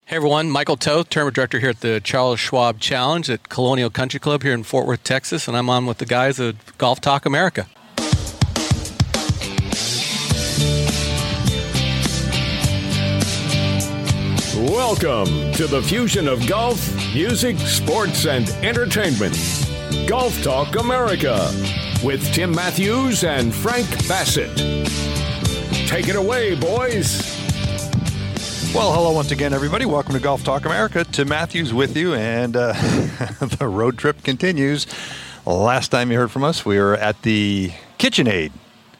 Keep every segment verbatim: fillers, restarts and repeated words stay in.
Hey everyone, Michael Toth, Tournament Director here at the Charles Schwab Challenge at Colonial Country Club here in Fort Worth, Texas, and I'm on with the guys at Golf Talk America. Welcome to the fusion of golf, music, sports, and entertainment. Golf Talk America with Tim Matthews and Frank Bassett. Take it away, boys. Well, hello once again, everybody. Welcome to Golf Talk America. Tim Matthews with you, and uh, the road trip continues. Last time you heard from us, we were at the KitchenAid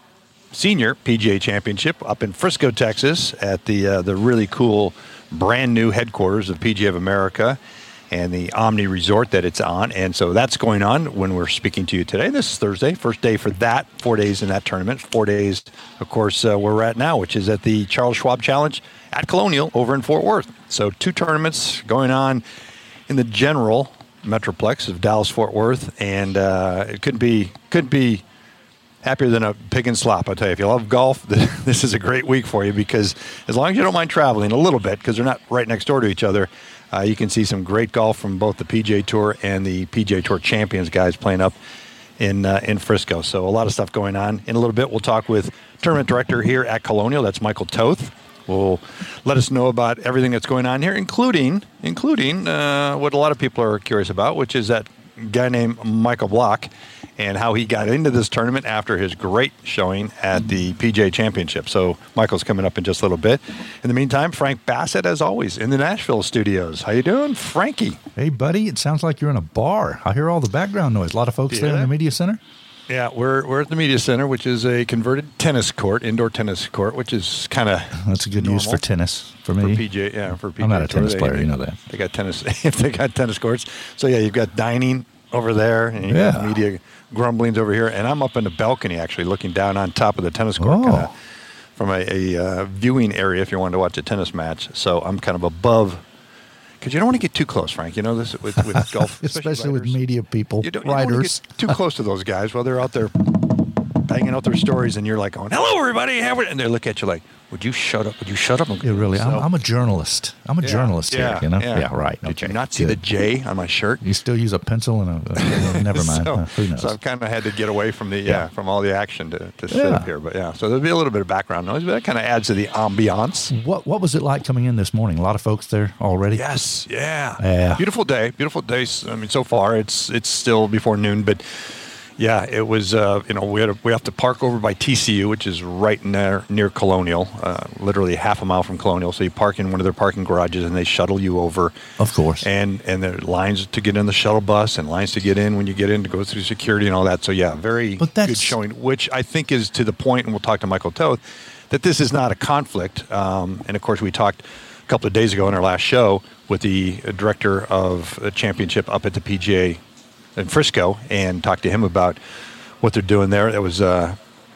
Senior P G A Championship up in Frisco, Texas, at the uh, the really cool brand new headquarters of P G A of America and the Omni Resort that it's on. And so that's going on when we're speaking to you today. This is Thursday, first day for that, four days in that tournament. Four days, of course, uh, where we're at now, which is at the Charles Schwab Challenge at Colonial over in Fort Worth. So two tournaments going on in the general metroplex of Dallas-Fort Worth, and uh, it couldn't be, couldn't be happier than a pig and slop. I'll tell you, if you love golf, this is a great week for you, because as long as you don't mind traveling a little bit, because they're not right next door to each other, uh, you can see some great golf from both the P G A Tour and the P G A Tour Champions guys playing up in uh, in Frisco. So a lot of stuff going on. In a little bit, we'll talk with Tournament Director here at Colonial. That's Michael Toth. Will let us know about everything that's going on here, including including uh, what a lot of people are curious about, which is that guy named Michael Block and how he got into this tournament after his great showing at the P G A Championship. So Michael's coming up in just a little bit. In the meantime, Frank Bassett, as always, in the Nashville studios. How you doing, Frankie? Hey, buddy. It sounds like you're in a bar. I hear all the background noise. A lot of folks there in the media center. Yeah, we're we're at the media center, which is a converted tennis court, indoor tennis court, which is kind of that's a good use for tennis for me. For P G A, yeah, for P G A. I'm not a tennis they, player, they, you know that. They got tennis. They got tennis courts. So yeah, you've got dining over there, and you yeah. got media grumblings over here, and I'm up in the balcony actually, looking down on top of the tennis court, oh. kind of from a, a uh, viewing area if you wanted to watch a tennis match. So I'm kind of above. Because you don't want to get too close, Frank. You know this with, with golf, especially, especially with writers. media people, you don't, writers. You don't want to get too close to those guys while they're out there banging out their stories, and you're like going, "Hello, everybody," and they look at you like, "Would you shut up? Would you shut up?" Yeah, really. So, I'm, I'm a journalist. I'm a yeah, journalist yeah, here. You know. Yeah, yeah right. Did okay. you not see Good. the J on my shirt? You still use a pencil and a. Uh, never mind. so, uh, who knows? So I've kind of had to get away from the yeah, yeah. from all the action to, to sit yeah. up here. But yeah, so there'll be a little bit of background noise, but that kind of adds to the ambiance. What What was it like coming in this morning? A lot of folks there already. Yes. Yeah. Yeah. Beautiful day. Beautiful day. I mean, so far it's it's still before noon, but. Yeah, it was, uh, you know, we had a, we have to park over by T C U, which is right near, near Colonial, uh, literally half a mile from Colonial. So you park in one of their parking garages, and they shuttle you over. Of course. And and there are lines to get in the shuttle bus and lines to get in when you get in to go through security and all that. So, yeah, very good showing, which I think is to the point, and we'll talk to Michael Toth, that this is not a conflict. Um, and, of course, we talked a couple of days ago in our last show with the director of the championship up at the P G A in Frisco, and talked to him about what they're doing there. It was uh,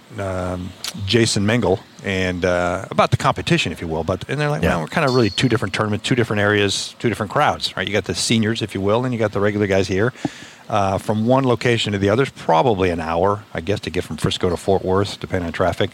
um, Jason Mengel, and uh, about the competition, if you will. But and they're like, yeah. well, we're kind of really two different tournaments, two different areas, two different crowds, right? You got the seniors, if you will, and you got the regular guys here. Uh, from one location to the other is probably an hour, I guess, to get from Frisco to Fort Worth, depending on traffic.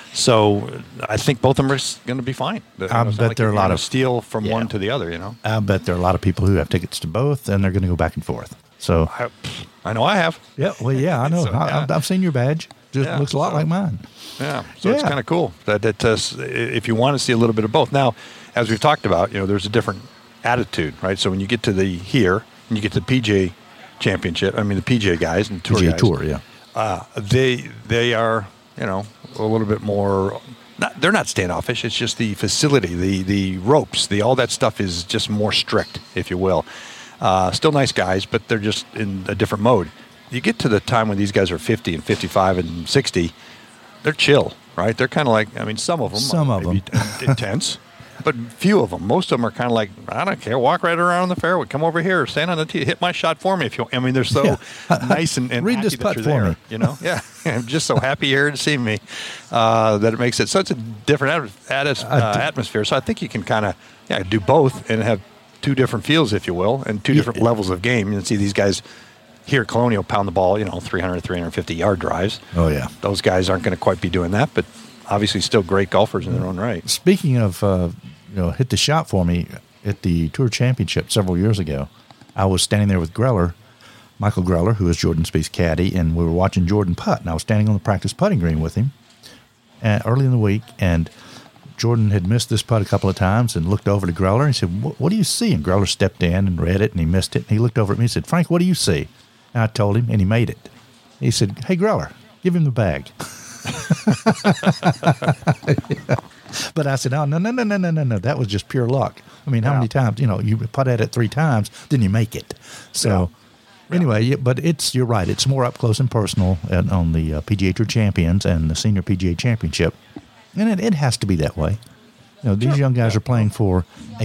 So I think both of them are going to be fine. I bet like there are a lot of steal from yeah. one to the other. You know, I bet there are a lot of people who have tickets to both, and they're going to go back and forth. So I, I know I have. Yeah, well, yeah, I know. so, I, yeah. I've seen your badge. Just yeah, looks a lot so, like mine. Yeah, so yeah. it's kind of cool that, that uh, if you want to see a little bit of both. Now, as we've talked about, you know, there's a different attitude, right? So when you get to the here and you get to the P G A Championship, I mean the P G A guys and tour P G A guys, Tour, yeah, uh, they they are you know a little bit more. Not, they're not standoffish. It's just the facility, the the ropes, the all that stuff is just more strict, if you will. Uh, still nice guys, but they're just in a different mode. You get to the time when these guys are fifty and fifty-five and sixty, they're chill, right? They're kind of like, I mean, some of them some are of maybe them. intense, but few of them. Most of them are kind of like, I don't care, walk right around the fairway, come over here, stand on the tee, hit my shot for me if you. I mean, they're so yeah. nice and, and read happy this that putt you're for there, me. you know? Yeah, I'm just so happy you're here to see me uh, that it makes it such a different at, at, uh, atmosphere. So I think you can kind of yeah do both and have two different feels, if you will, and two different yeah. levels of game. You can see these guys here at Colonial pound the ball, you know, three hundred, three fifty yard drives. Oh, yeah. Those guys aren't going to quite be doing that, but obviously still great golfers in their own right. Speaking of, uh, you know, hit the shot for me, at the Tour Championship several years ago. I was standing there with Greller, Michael Greller, who is Jordan Spieth's caddy, and we were watching Jordan putt. And I was standing on the practice putting green with him uh, early in the week, and Jordan had missed this putt a couple of times and looked over to Greller and he said, what, what do you see? And Greller stepped in and read it, and he missed it. And he looked over at me and said, Frank, what do you see? And I told him, and he made it. He said, hey, Greller, give him the bag. Yeah. But I said, oh, no, no, no, no, no, no, no. That was just pure luck. I mean, how yeah. many times, you know, you putt at it three times, then you make it. So yeah. anyway, yeah, but it's, you're right. It's more up close and personal at, on the uh, P G A Tour Champions and the Senior P G A Championship. And it, it has to be that way. You know, these sure. young guys yeah. are playing for a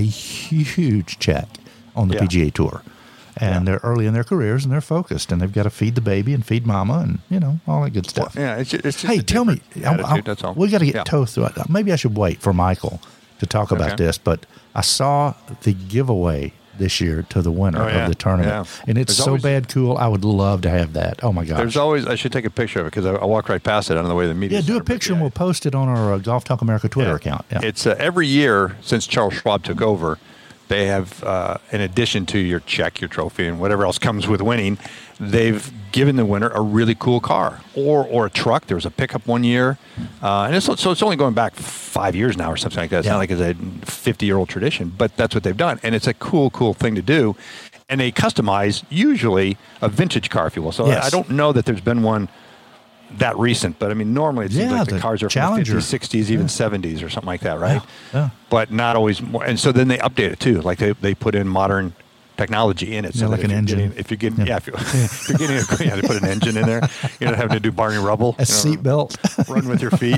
huge check on the yeah. P G A Tour. And yeah. they're early in their careers, and they're focused, and they've got to feed the baby and feed mama and, you know, all that good stuff. Well, yeah, it's, it's just hey, tell me. Attitude, I, I, that's all. We got to get yeah. toe through it. Maybe I should wait for Michael to talk about okay. this, but I saw the giveaway this year to the winner oh, yeah. of the tournament. Yeah. And it's There's so always, bad cool. I would love to have that. Oh, my gosh. There's always, I should take a picture of it because I, I walk right past it on the way to the media Yeah, do center, a picture yeah. and we'll post it on our uh, Golf Talk America Twitter yeah. account. Yeah. It's uh, every year since Charles Schwab took over, they have, uh, in addition to your check, your trophy, and whatever else comes with winning, they've given the winner a really cool car or or a truck. There was a pickup one year, uh, and it's, so it's only going back five years now or something like that. It's yeah. not like it's a fifty-year-old tradition, but that's what they've done, and it's a cool, cool thing to do. And they customize usually a vintage car, if you will. So yes. I, I don't know that there's been one that recent, but I mean, normally it seems yeah, like the, the cars are Challenger. from the fifties, sixties, even yeah. seventies or something like that, right? Yeah. yeah. But not always more. And so then they update it too. Like they, they put in modern technology in it. So yeah, like an engine. Getting, if you're getting, yeah, yeah if, you're, if you're getting, a, yeah, they put an engine in there. You're not having to do Barney Rubble. A seat belt. Run with your feet.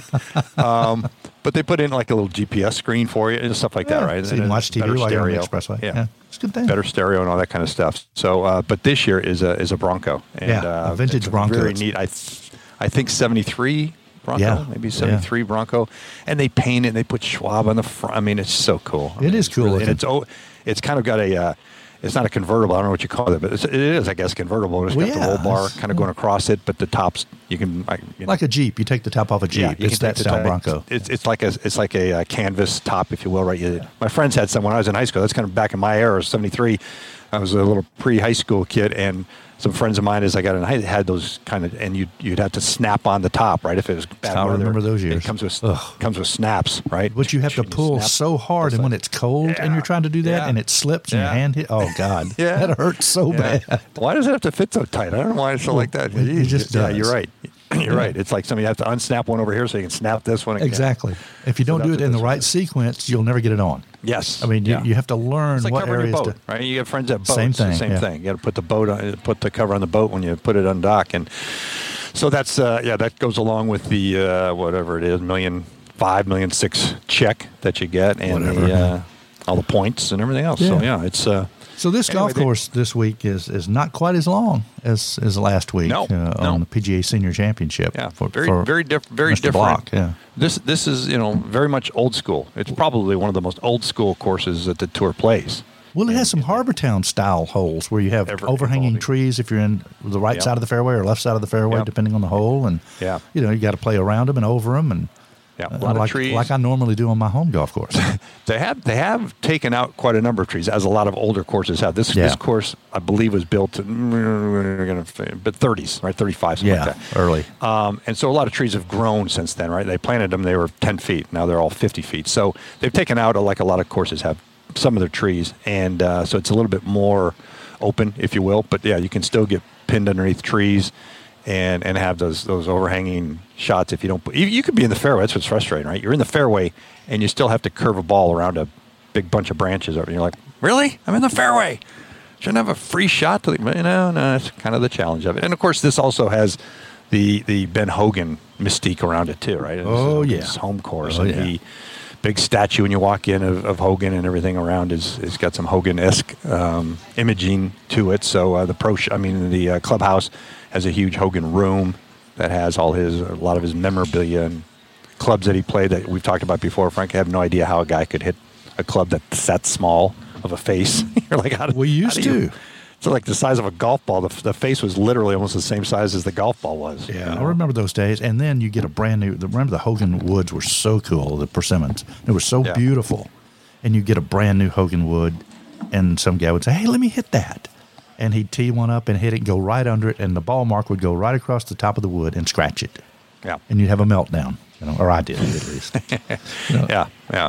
Um, but they put in like a little G P S screen for you and stuff like yeah. that, right? So you can watch T V while you're on the expressway. Yeah. yeah. It's a good thing. Better stereo and all that kind of stuff. So, uh, but this year is a is a Bronco. And, yeah, uh, a vintage it's Bronco. Very neat. I, th- I think seventy-three Bronco, yeah. maybe seventy-three yeah. Bronco, and they paint it. and They put Schwab on the front. I mean, it's so cool. I it mean, is cool. Really, and it's oh, it's kind of got a. Uh, it's not a convertible. I don't know what you call it, but it's, it is, I guess, convertible. It's well, got yeah, the roll bar kind of going across it, but the tops you can I, you know, like a Jeep. You take the top off a Jeep. Yeah, it's that style Bronco. It's it's like a it's like a, a canvas top, if you will, right? You, my friends had some when I was in high school. That's kind of back in my era, seventy-three. I was a little pre-high school kid, and some friends of mine, as I got in high, had those kind of, and you'd you'd have to snap on the top, right? If it was bad I weather. remember those years. It comes with Ugh. comes with snaps, right? But you have to pull so hard, and when it's cold yeah. and you're trying to do that, yeah. and it slips and yeah. your hand hit. Oh God, yeah. that hurts so yeah. bad. Why does it have to fit so tight? I don't know why it's so like that. It, it just yeah, does. you're right. You're right. It's like somebody you have to unsnap one over here so you can snap this one again. Exactly. If you don't so do it in the right one. sequence, you'll never get it on. Yes. I mean, yeah. you, you have to learn it's like what covering areas your boat, to. right? You have friends that boats. Same thing. Same yeah. thing. You got to put the boat on, put the cover on the boat when you put it on dock, and so that's uh, yeah, that goes along with the uh, whatever it is, million five, million six check that you get, and Whatever, the, yeah. uh, all the points and everything else. Yeah. So yeah, it's. Uh, So this Anyway, golf they- course this week is, is not quite as long as, as last week No, uh, no. on the P G A Senior Championship. Yeah, for, very, for very, diff- very Mister different. Block, yeah. This, this is you know very much old school. It's probably one of the most old school courses that the tour plays. Well, it has some Harbor Town style holes where you have Ever- overhanging evolving. trees if you're in the right Yep. side of the fairway or left side of the fairway, Yep. depending on the hole. And Yeah. you know, you got to play around them and over them, and Yeah, a uh, lot like, of trees. like I normally do on my home golf course. They have they have taken out quite a number of trees, as a lot of older courses have. This Yeah. this course, I believe, was built in we're gonna, but thirties, right, thirty-five, something yeah, like that. early. Um, and so a lot of trees have grown since then, right? They planted them; they were ten feet. Now they're all fifty feet. So they've taken out, like a lot of courses have, some of their trees, and uh, so it's a little bit more open, if you will. But yeah, you can still get pinned underneath trees. And, and have those those overhanging shots if you don't. You, you could be in the fairway. That's what's frustrating, right? You're in the fairway, and you still have to curve a ball around a big bunch of branches. And you're like, really? I'm in the fairway. Shouldn't I have a free shot to the? No, no. It's kind of the challenge of it. And of course, this also has the the Ben Hogan mystique around it too, right? It's, Oh, yeah. his home course, Oh, and yeah. the big statue when you walk in of, of Hogan, and everything around is is got some Hogan-esque um, imaging to it. So uh, the pro, sh- I mean the uh, clubhouse has a huge Hogan room that has all his a lot of his memorabilia and clubs that he played that we've talked about before. Frank, I have no idea how a guy could hit a club that's that small of a face. You're like, how do, We used how do you- to. It's like the size of a golf ball. The, the face was literally almost the same size as the golf ball was. Yeah, you I know? remember those days. And then you get a brand new. The, remember the Hogan Woods were so cool. The persimmons, they were so Yeah. beautiful. and you get a brand new Hogan wood, and some guy would say, "Hey, let me hit that," and he'd tee one up and hit it, and go right under it, and the ball mark would go right across the top of the wood and scratch it. Yeah, and you'd have a meltdown, you know, or I did at least. You know? Yeah, yeah.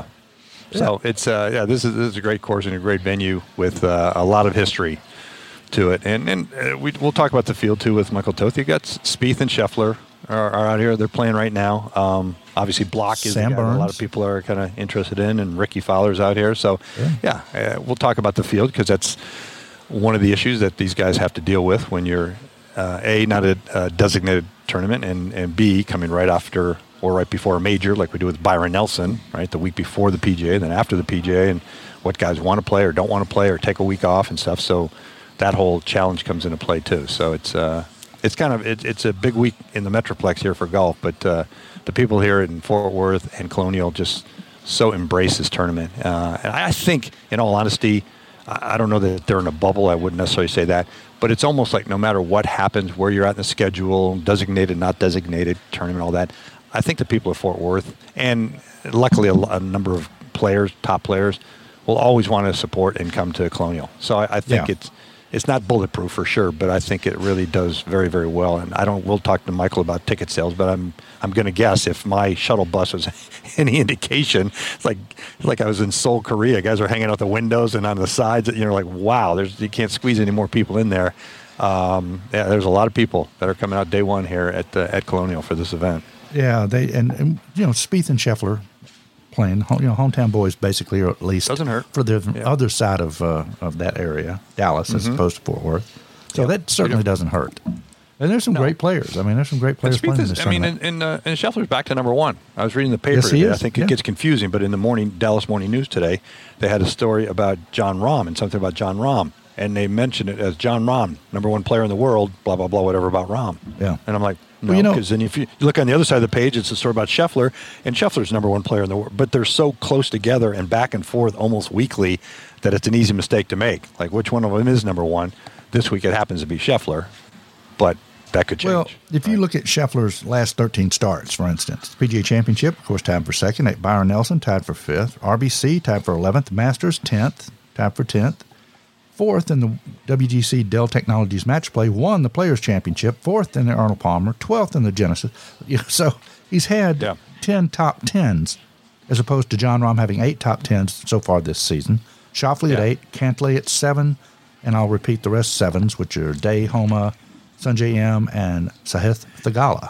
So yeah. it's uh, yeah, this is this is a great course and a great venue with uh, a lot of history to it, and and uh, we we'll talk about the field too with Michael Toth. You got Spieth and Scheffler are, are out here. They're playing right now. Um, obviously, Block is Sam the guy that a lot of people are kind of interested in, and Ricky Fowler's out here. So yeah, yeah uh, we'll talk about the field because that's one of the issues that these guys have to deal with when you're uh, a not a, a designated tournament, and and B coming right after or right before a major, like we do with Byron Nelson, right, the week before the P G A, then after the P G A, and what guys want to play or don't want to play or take a week off and stuff. So that whole challenge comes into play too. So it's uh, it's kind of it, it's a big week in the Metroplex here for golf, but uh, the people here in Fort Worth and Colonial just so embrace this tournament. Uh, and I think, in all honesty, I, I don't know that they're in a bubble. I wouldn't necessarily say that. But it's almost like no matter what happens, where you're at in the schedule, designated, not designated, tournament, all that, I think the people of Fort Worth, and luckily a, a number of players, top players, will always want to support and come to Colonial. So I, I think yeah. it's it's not bulletproof for sure, but I think it really does very, very well. And I don't. We'll talk to Michael about ticket sales, but I'm I'm going to guess if my shuttle bus was any indication, it's like like I was in Seoul, Korea. Guys are hanging out the windows and on the sides. You know, like wow, there's you can't squeeze any more people in there. Um, yeah, there's a lot of people that are coming out day one here at the, at Colonial for this event. Yeah, they and, and you know Spieth and Scheffler playing. You know, hometown boys basically, or at least doesn't hurt for the yeah. other side of uh, of that area, Dallas, mm-hmm. as opposed to Fort Worth. So yep. that certainly doesn't hurt. And there's some no. great players. I mean, there's some great players playing is, in this I mean, tournament. and, and, uh, and Scheffler's back to number one. I was reading the paper Yes, he today. is. I think yeah. it gets confusing, but in the morning Dallas Morning News today, they had a story about John Rahm and something about John Rahm. And they mentioned it as John Rahm, number one player in the world, blah, blah, blah, whatever about Rahm. Yeah. And I'm like, no, well, you know, because then if you look on the other side of the page, it's a story about Scheffler, and Scheffler's number one player in the world. But they're so close together and back and forth almost weekly that it's an easy mistake to make. Like, which one of them is number one? This week it happens to be Scheffler, but that could change. Well, if you right? look at Scheffler's last thirteen starts, for instance, P G A Championship, of course, tied for second. Byron Nelson tied for fifth. R B C tied for eleventh. Masters, tenth, tied for tenth. Fourth in the W G C Dell Technologies Match Play, won the Players' Championship. Fourth in the Arnold Palmer, twelfth in the Genesis. So he's had yeah. ten top tens, as opposed to John Rahm having eight top tens so far this season. Schauffele yeah. at eight, Cantlay at seven, and I'll repeat the rest sevens, which are Day, Homa, Sanjay M, and Sahith Theegala.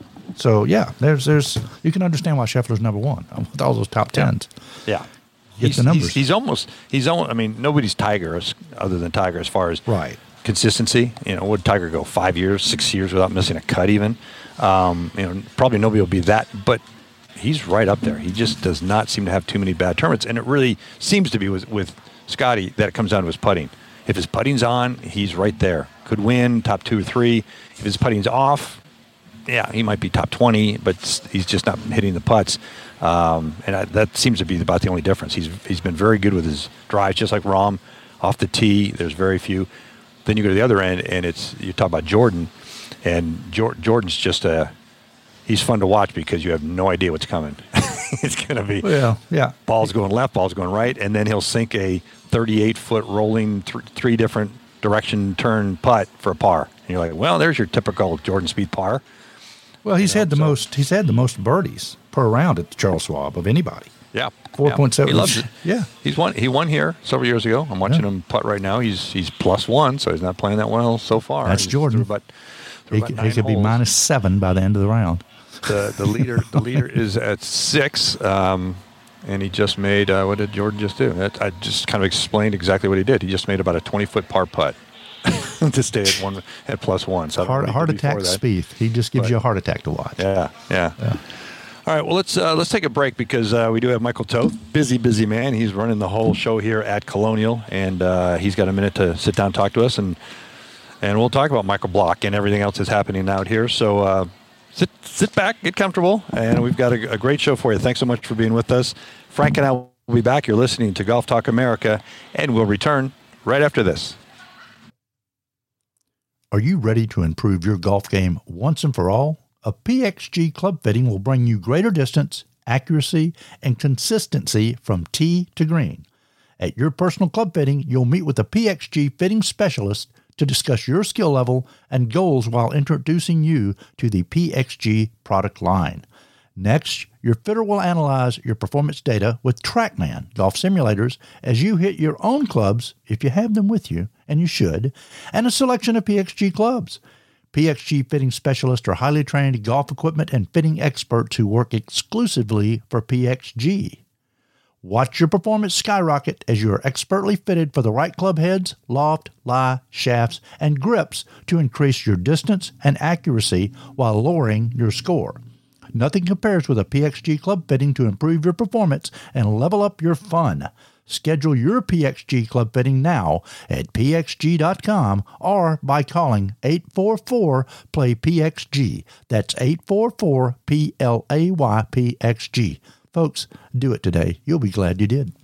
So yeah, there's there's you can understand why Scheffler's number one with all those top tens. Yeah. yeah. Get he's, the numbers. He's, he's almost, he's almost, I mean, nobody's Tiger as, other than Tiger as far as right. consistency. You know, would Tiger go five years, six years without missing a cut even? Um, you know, probably nobody will be that, but he's right up there. He just does not seem to have too many bad tournaments. And it really seems to be with, with Scotty that it comes down to his putting. If his putting's on, he's right there. Could win, top two or three. If his putting's off, yeah, he might be top twenty, but he's just not hitting the putts. Um, and I, that seems to be about the only difference. He's he's been very good with his drives, just like Rahm, off the tee. There's very few. Then you go to the other end, and it's you talk about Jordan, and Jor- Jordan's just a he's fun to watch because you have no idea what's coming. It's going to be well, yeah. Ball's going left, ball's going right, and then he'll sink a thirty-eight foot rolling th- three different direction turn putt for a par. And you're like, well, there's your typical Jordan Spieth par. Well, he's you know, had the so. most. He's had the most birdies per round at the Charles Schwab of anybody. Yeah, four point seven. He loves it. Yeah, he's won. He won here several years ago. I'm watching yeah. him putt right now. He's he's plus one, so he's not playing that well so far. That's he's Jordan. About, he could, he could be minus seven by the end of the round. The the leader the leader is at six, um, and he just made. Uh, what did Jordan just do? That, I just kind of explained exactly what he did. He just made about a twenty foot par putt to stay at one at plus one. So heart heart attack Spieth. He just gives but, you a heart attack to watch. Yeah, yeah. yeah. All right, well, let's uh, let's take a break because uh, we do have Michael Toth, busy, busy man. He's running the whole show here at Colonial, and uh, he's got a minute to sit down and talk to us, and and we'll talk about Michael Block and everything else that's happening out here. So uh, sit sit back, get comfortable, and we've got a, a great show for you. Thanks so much for being with us. Frank and I will be back. You're listening to Golf Talk America, and we'll return right after this. Are you ready to improve your golf game once and for all? A P X G club fitting will bring you greater distance, accuracy, and consistency from tee to green. At your personal club fitting, you'll meet with a P X G fitting specialist to discuss your skill level and goals while introducing you to the P X G product line. Next, your fitter will analyze your performance data with TrackMan golf simulators as you hit your own clubs, if you have them with you, and you should, and a selection of P X G clubs. P X G fitting specialists are highly trained golf equipment and fitting experts who work exclusively for P X G. Watch your performance skyrocket as you are expertly fitted for the right club heads, loft, lie, shafts, and grips to increase your distance and accuracy while lowering your score. Nothing compares with a P X G club fitting to improve your performance and level up your fun. Schedule your P X G club fitting now at P X G dot com or by calling eight four four, P L A Y, P X G. That's eight four four, P L A Y, P X G. Folks, do it today. You'll be glad you did.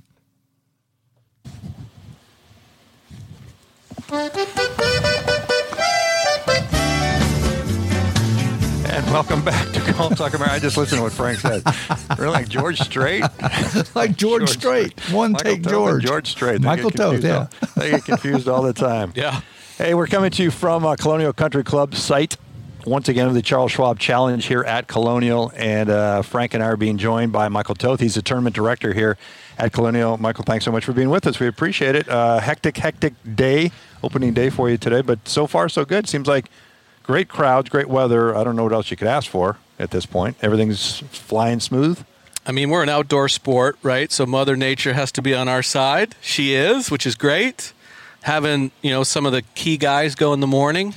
And welcome back to Golf Talk America. I just listened to what Frank said. Really, like George Strait? Like George, George Strait. One Michael take Toth George. George Strait. Michael Toth, yeah. All, they get confused all the time. Yeah. Hey, we're coming to you from uh, Colonial Country Club site. Once again, the Charles Schwab Challenge here at Colonial. And uh, Frank and I are being joined by Michael Toth. He's the tournament director here at Colonial. Michael, thanks so much for being with us. We appreciate it. Uh, hectic, hectic day, opening day for you today. But so far, so good. Seems like great crowds, great weather. I don't know what else you could ask for at this point. Everything's flying smooth. I mean, we're an outdoor sport, right? So Mother Nature has to be on our side. She is, which is great. Having, you know, some of the key guys go in the morning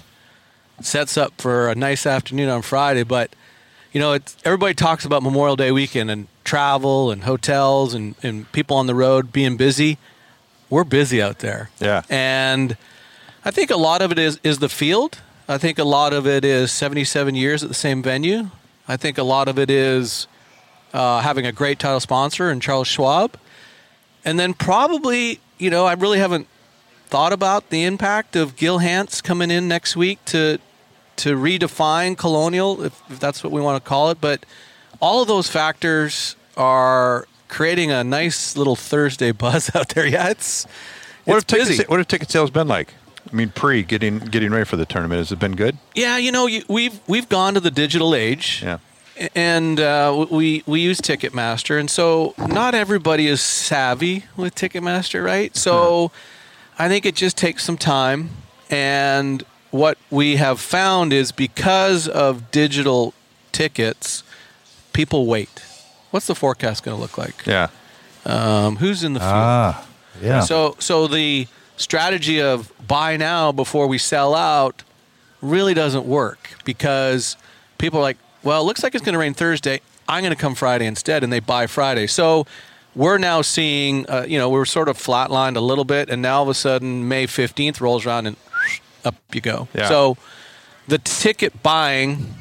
sets up for a nice afternoon on Friday. But, you know, it's, everybody talks about Memorial Day weekend and travel and hotels and, and people on the road being busy. We're busy out there. Yeah. And I think a lot of it is, is the field. I think a lot of it is seventy-seven years at the same venue. I think a lot of it is uh, having a great title sponsor in Charles Schwab. And then probably, you know, I really haven't thought about the impact of Gil Hanse coming in next week to to redefine Colonial, if, if that's what we want to call it. But all of those factors are creating a nice little Thursday buzz out there. Yeah, it's, what it's have busy. Ticket, what have ticket sales been like? I mean, pre getting getting ready for the tournament, has it been good? Yeah, you know, you, we've we've gone to the digital age. Yeah. And uh, we we use Ticketmaster, and so not everybody is savvy with Ticketmaster, right? So I think it just takes some time. And what we have found is because of digital tickets, people wait. What's the forecast going to look like? Yeah. Um, who's in the field? Ah, yeah. So so the strategy of buy now before we sell out really doesn't work because people are like, well, it looks like it's going to rain Thursday. I'm going to come Friday instead, and they buy Friday. So we're now seeing, uh, you know, we were sort of flatlined a little bit, and now all of a sudden May fifteenth rolls around and up you go. Yeah. So the ticket buying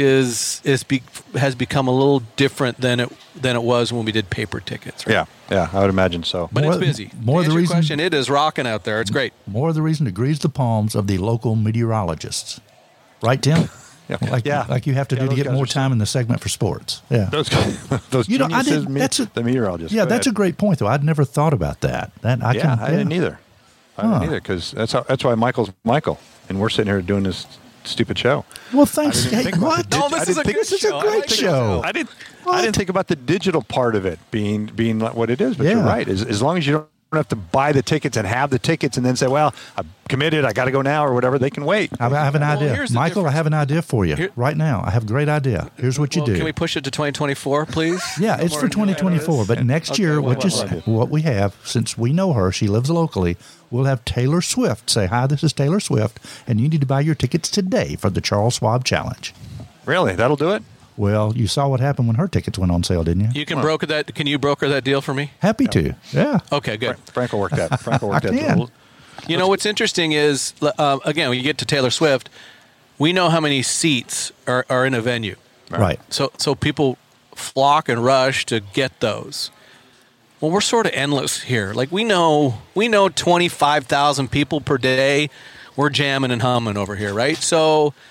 is is be, has become a little different than it than it was when we did paper tickets. Right? Yeah, yeah, I would imagine so. But More- it's busy. more to the answer your reason- question, it is rocking out there. It's great. More the reason to grease the palms of the local meteorologists. Right, Tim? Yeah. Like, Yeah. like you have to Yeah, do to those get guys more are time in the segment for sports. Yeah. Those those You know, I geniuses, didn't- me- that's a- the meteorologists. Yeah, Go that's a ahead. great point, though. I'd never thought about that. That I yeah, can. I didn't either. I Huh. didn't either because that's how, that's why Michael's Michael, and we're sitting here doing this stupid show. Well, thanks. I didn't even Hey, think about what? the No, dig- this I is didn't a think- good This is a show. I great like this show. I didn't. What? I didn't think about the digital part of it being being like what it is. But you're Yeah. right. As, as long as you don't have to buy the tickets and have the tickets and then say, "Well, I'm committed. I got to go now" or whatever, they can wait. I I have an Well, idea. here's the Michael, I difference. have an idea for you Here- right now. I have a great idea. Here's what you Well, do. Can we push it to twenty twenty-four, please? Yeah, No it's more for new twenty twenty-four. ideas? But next Okay, year, what- what, you, what- s- what we have, since we know her, she lives locally, we'll have Taylor Swift say, "Hi, this is Taylor Swift, and you need to buy your tickets today for the Charles Schwab Challenge." Really, that'll do it. Well, you saw what happened when her tickets went on sale, didn't you? You can broker that. Can you broker that deal for me? Happy to. Yeah. Okay, good. Frank, Frank will work that. Frank will work I that. can. We'll- You know what's interesting is, uh, again, when you get to Taylor Swift, we know how many seats are, are in a venue. Right. So so people flock and rush to get those. Well, we're sort of endless here. Like we know we know twenty-five thousand people per day. We're jamming and humming over here, right? So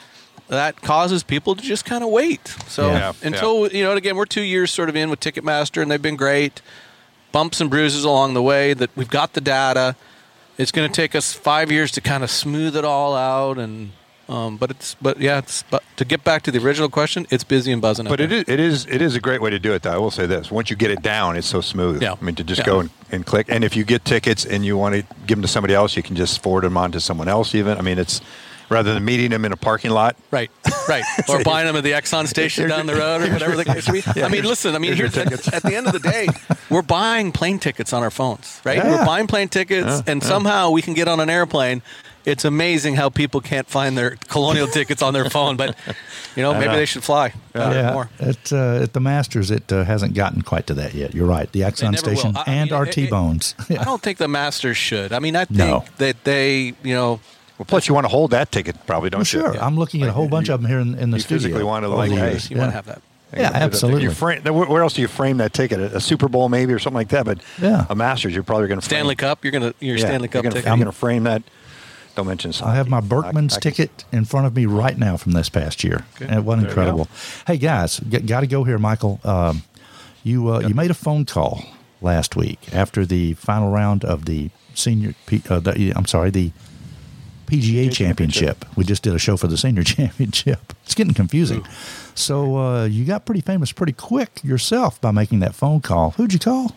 that causes people to just kind of wait. So Yeah, until, you know, and again, we're two years sort of in with Ticketmaster, and they've been great. Bumps and bruises along the way, that we've got the data. It's going to take us five years to kind of smooth it all out. And um, but it's but yeah, it's but to get back to the original question, it's busy and buzzing. But out it there. is, it is it is a great way to do it, though. I will say this. Once you get it down, it's so smooth. Yeah. I mean, to just Yeah. go and, and click. And if you get tickets and you want to give them to somebody else, you can just forward them on to someone else even. I mean, it's rather than meeting them in a parking lot. Right, right. Or buying them at the Exxon station down the road or whatever the case may be. I mean, listen, I mean, here's, at, at the end of the day, we're buying plane tickets on our phones, right? Yeah. We're buying plane tickets, Yeah, and yeah. somehow we can get on an airplane. It's amazing how people can't find their Colonial tickets on their phone, but, you know, maybe know. they should fly uh, Yeah, more. at, uh, at the Masters, it uh, hasn't gotten quite to that yet. You're right. The Exxon never station will. I- I and mean, our it- T-bones. I don't think the Masters should. I mean, I think No. that they, you know, Well, plus, you want to hold that ticket, probably, don't Well, you? sure. I'm looking at a whole bunch you- of them here in, in the you studio. physically want to, over like, the hey, years. you Yeah. want to have that. Yeah, absolutely. You frame, where where else do you frame that ticket? A, a Super Bowl maybe or something like that, but Yeah. a Masters, you're probably going to frame. Stanley Cup, you're going to, your Yeah, Stanley Cup you're gonna, ticket. You're going to frame that. Don't mention soccer. I have my I- Berkman's I can- ticket in front of me right now from this past year. Good. And what There you incredible! Hey guys, got to go here, Michael. Um, you uh, you made a phone call last week after the final round of the senior. P, uh, the, I'm sorry, the P G A championship. We just did a show for the senior championship. It's getting confusing. So uh, you got pretty famous pretty quick yourself by making that phone call. Who'd you call?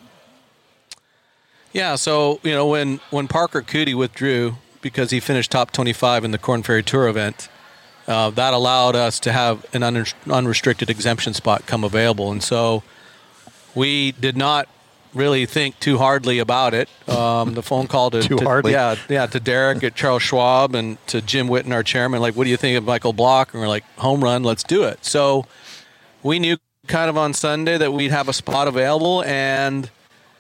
Yeah, so, you know, when, when Parker Cootie withdrew because he finished top twenty-five in the Corn Ferry Tour event, uh, that allowed us to have an un- unrestricted exemption spot come available. And so we did not really think too hardly about it. Um, the phone call to, Too to- hardly? yeah, yeah, to Derek at Charles Schwab and to Jim Witten, our chairman, like, what do you think of Michael Block? And we're like, home run, let's do it. So we knew kind of on Sunday that we'd have a spot available, and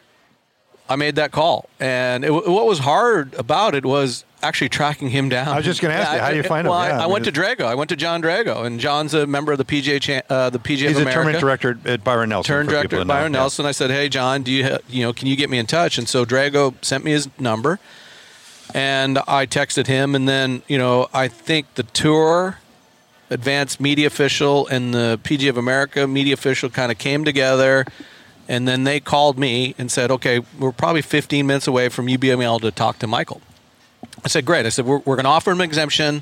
I made that call. And it, what was hard about it was actually tracking him down. I was just gonna ask you, how do you find him? well, I- Yeah, I, I went mean, to Drago. I went to John Drago, and John's a member of the P G A, cha- uh, the P G A He's of a America. tournament director at Byron Nelson. Turn for director people at to know. Byron Yeah. Nelson. I said, "Hey, John, do you ha- you know can you get me in touch?" And so Drago sent me his number, and I texted him. And then you know I think the tour, advanced media official, and the P G A of America media official kind of came together, and then they called me and said, "Okay, we're probably fifteen minutes away from you being able to talk to Michael." I said, "Great." I said, "We're, we're going to offer him an exemption,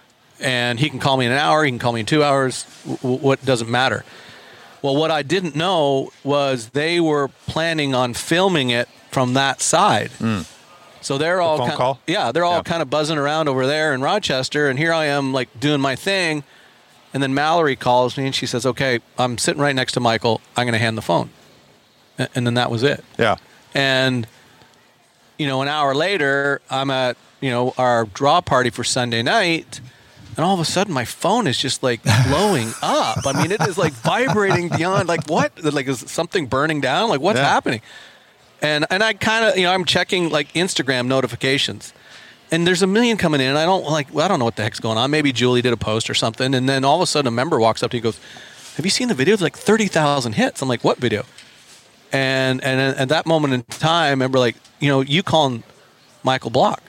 and he can call me in an hour. He can call me in two hours. W- what doesn't matter." Well, what I didn't know was they were planning on filming it from that side. So they're all phone kind call? yeah, they're all Yeah. kind of buzzing around over there in Rochester, and here I am like doing my thing, and then Mallory calls me and she says, "Okay, I'm sitting right next to Michael. I'm going to hand the phone," and, and then that was it. Yeah. And you know, an hour later, I'm at you know our draw party for Sunday night. And all of a sudden, my phone is just like blowing up. I mean, it is like vibrating beyond. Like what? Like is something burning down? Like what's Yeah. happening? And and I kind of you know I'm checking like Instagram notifications, and there's a million coming in. And I don't like well, I don't know what the heck's going on. Maybe Julie did a post or something. And then all of a sudden, a member walks up to me and goes, "Have you seen the video? It's like thirty thousand hits." I'm like, "What video?" And and at that moment in time, I remember like you know you calling Michael Block.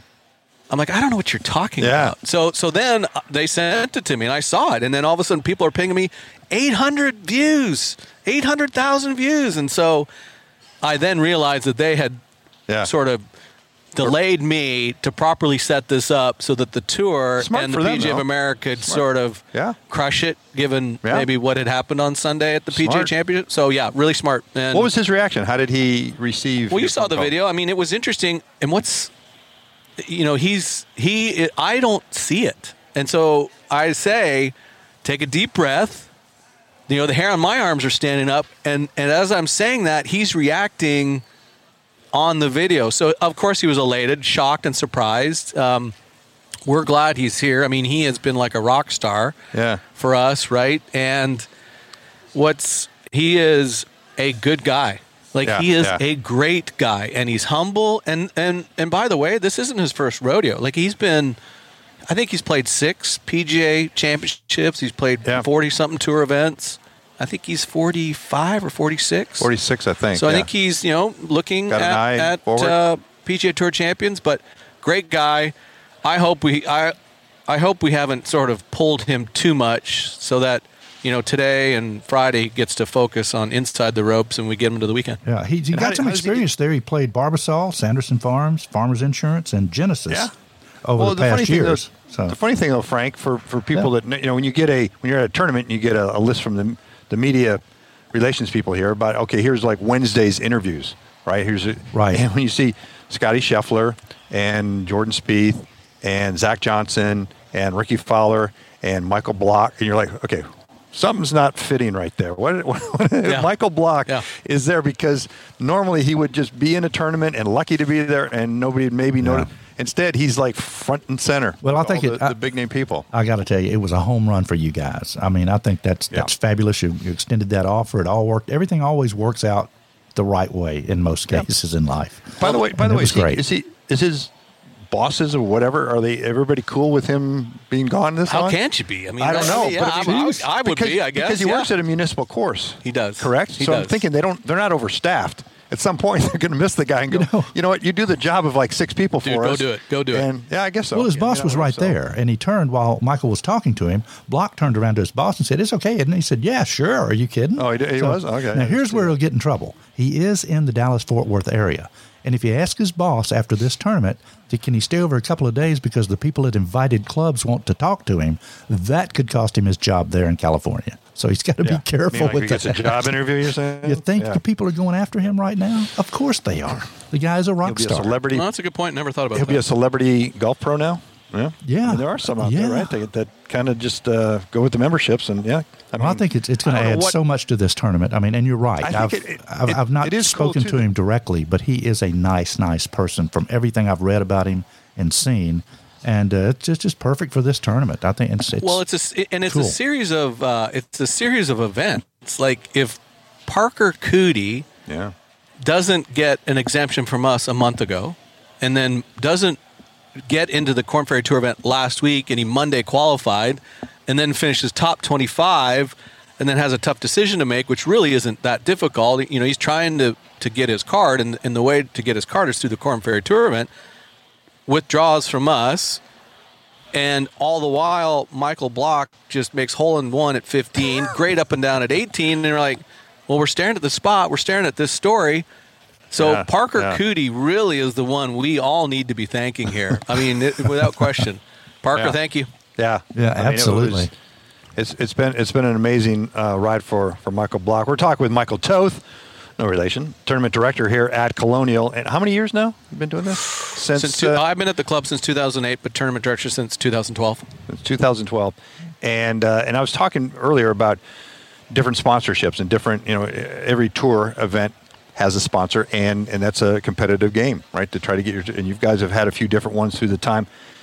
I'm like, I don't know what you're talking Yeah. about. So so then they sent it to me, and I saw it. And then all of a sudden, people are pinging me, eight hundred views, eight hundred thousand views. And so I then realized that they had Yeah. sort of delayed me to properly set this up so that the tour Smart and for the them, P G A of though. America could Smart. sort of Yeah. crush it, given Yeah. maybe what had happened on Sunday at the P G A Smart. Championship. So, yeah, really smart. And What was his reaction? How did he receive? well, you your saw phone the call? video. I mean, it was interesting. And what's, you know, he's, he, I don't see it. And so I say, take a deep breath. You know, the hair on my arms are standing up. And, and as I'm saying that, he's reacting on the video. So, of course, he was elated, shocked, and surprised. Um, we're glad he's here. I mean, he has been like a rock star Yeah. for us, right? And what's, he is a good guy. Like Yeah, he is yeah. a great guy, and he's humble. And, and and by the way, this isn't his first rodeo. Like he's been, I think he's played six P G A championships. He's played Yeah. forty something tour events. I think he's forty-five or forty-six. forty-six, I think. So I yeah. think he's you know looking Got an eye at, at forward. uh, P G A Tour champions, but great guy. I hope we I I hope we haven't sort of pulled him too much so that, you know, today and Friday gets to focus on inside the ropes and we get him to the weekend. Yeah, he, he And got how- some how does he experience there. He played Barbasol, Sanderson Farms, Farmers Insurance, and Genesis Yeah. over well, the past funny thing, years. though, So the funny thing, though, Frank, for, for people Yeah. that, you know, when you get a when you're at a tournament and you get a, a list from the the media relations people here about, okay, here's like Wednesday's interviews, right? Here's a, Right. And when you see Scotty Scheffler and Jordan Spieth and Zach Johnson and Ricky Fowler and Michael Block, and you're like, okay, something's not fitting right there. What, what, what Yeah. Michael Block Yeah. is there because normally he would just be in a tournament and lucky to be there, and nobody would maybe Yeah. notice. Instead, he's like front and center. Well, I with think all it- the, I- the big name people. I got to tell you, it was a home run for you guys. I mean, I think that's Yeah. that's fabulous. You, you extended that offer. It all worked. Everything always works out the right way in most Yeah. cases in life. By the way, by And the it way, was is he, great. is he is his bosses or whatever? Are they everybody cool with him being gone this How long? can't you be? I mean, I don't know. Yeah, but I'm- if he- I, would- I would because, be, I guess. because he yeah. works at a municipal course. He does. Correct. He so I'm does. thinking they don't. They're not overstaffed. At some point, they're going to miss the guy and go. You You know, know- what? You do the job of like six people Dude, for go us. do it. Go do it. And yeah, I guess so. Well, his Yeah, boss you know, was right so- there, and he turned while Michael was talking to him. Block turned around to his boss and said, "It's okay," and he said, "Yeah, sure. Are you kidding?" Oh, he did- he was? Okay. Now here's where he'll get in trouble. He is in the Dallas-Fort Worth area, and if you ask his boss after this tournament, can he stay over a couple of days because the people at invited clubs want to talk to him, that could cost him his job there in California. So he's got to Yeah. be careful I mean, like with he gets that. a job interview. You're saying? You think Yeah. the people are going after him right now? Of course they are. The guy's a He'll rock be a star. celebrity? Well, that's a good point. Never thought about He'll that. be a celebrity golf pro now. Yeah, Yeah. I mean, there are some out there, Yeah. right? They, that kind of just uh, go with the memberships, and yeah. I, mean, Well, I think it's it's going I to don't know add what- so much to this tournament. I mean, and you're right. I I've, think it- it- I've, it- I've not it is cool, spoken too, to that- him directly, but he is a nice, nice person from everything I've read about him and seen. And uh, it's just, just perfect for this tournament. I think it's, it's Well, it's a s- and it's cool. a series of uh, it's a series of events. It's like if Parker Cootie Yeah. doesn't get an exemption from us a month ago, and then doesn't get into the Korn Ferry Tour event last week, and he Monday qualified, and then finishes top twenty-five, and then has a tough decision to make, which really isn't that difficult. You know, he's trying to, to get his card, and, and the way to get his card is through the Korn Ferry Tour event, withdraws from us, and all the while, Michael Block just makes hole in one at fifteen, great up and down at eighteen, and they're like, well, we're staring at the spot, we're staring at this story. So Yeah, Parker yeah. Cootie really is the one we all need to be thanking here. I mean, it, without question. Parker, Yeah. thank you. Yeah, Yeah, I mean, it absolutely. was- it's it's been it's been an amazing uh, ride for, for Michael Block. We're talking with Michael Toth, no relation, tournament director here at Colonial. And how many years now you've been doing this? Since, Since two, uh, I've been at the club since two thousand eight, but tournament director since two thousand twelve. It's two thousand twelve, and uh, and I was talking earlier about different sponsorships and different, you know, every tour event has a sponsor, and and that's a competitive game, right? To try to get your, and you guys have had a few different ones through the time,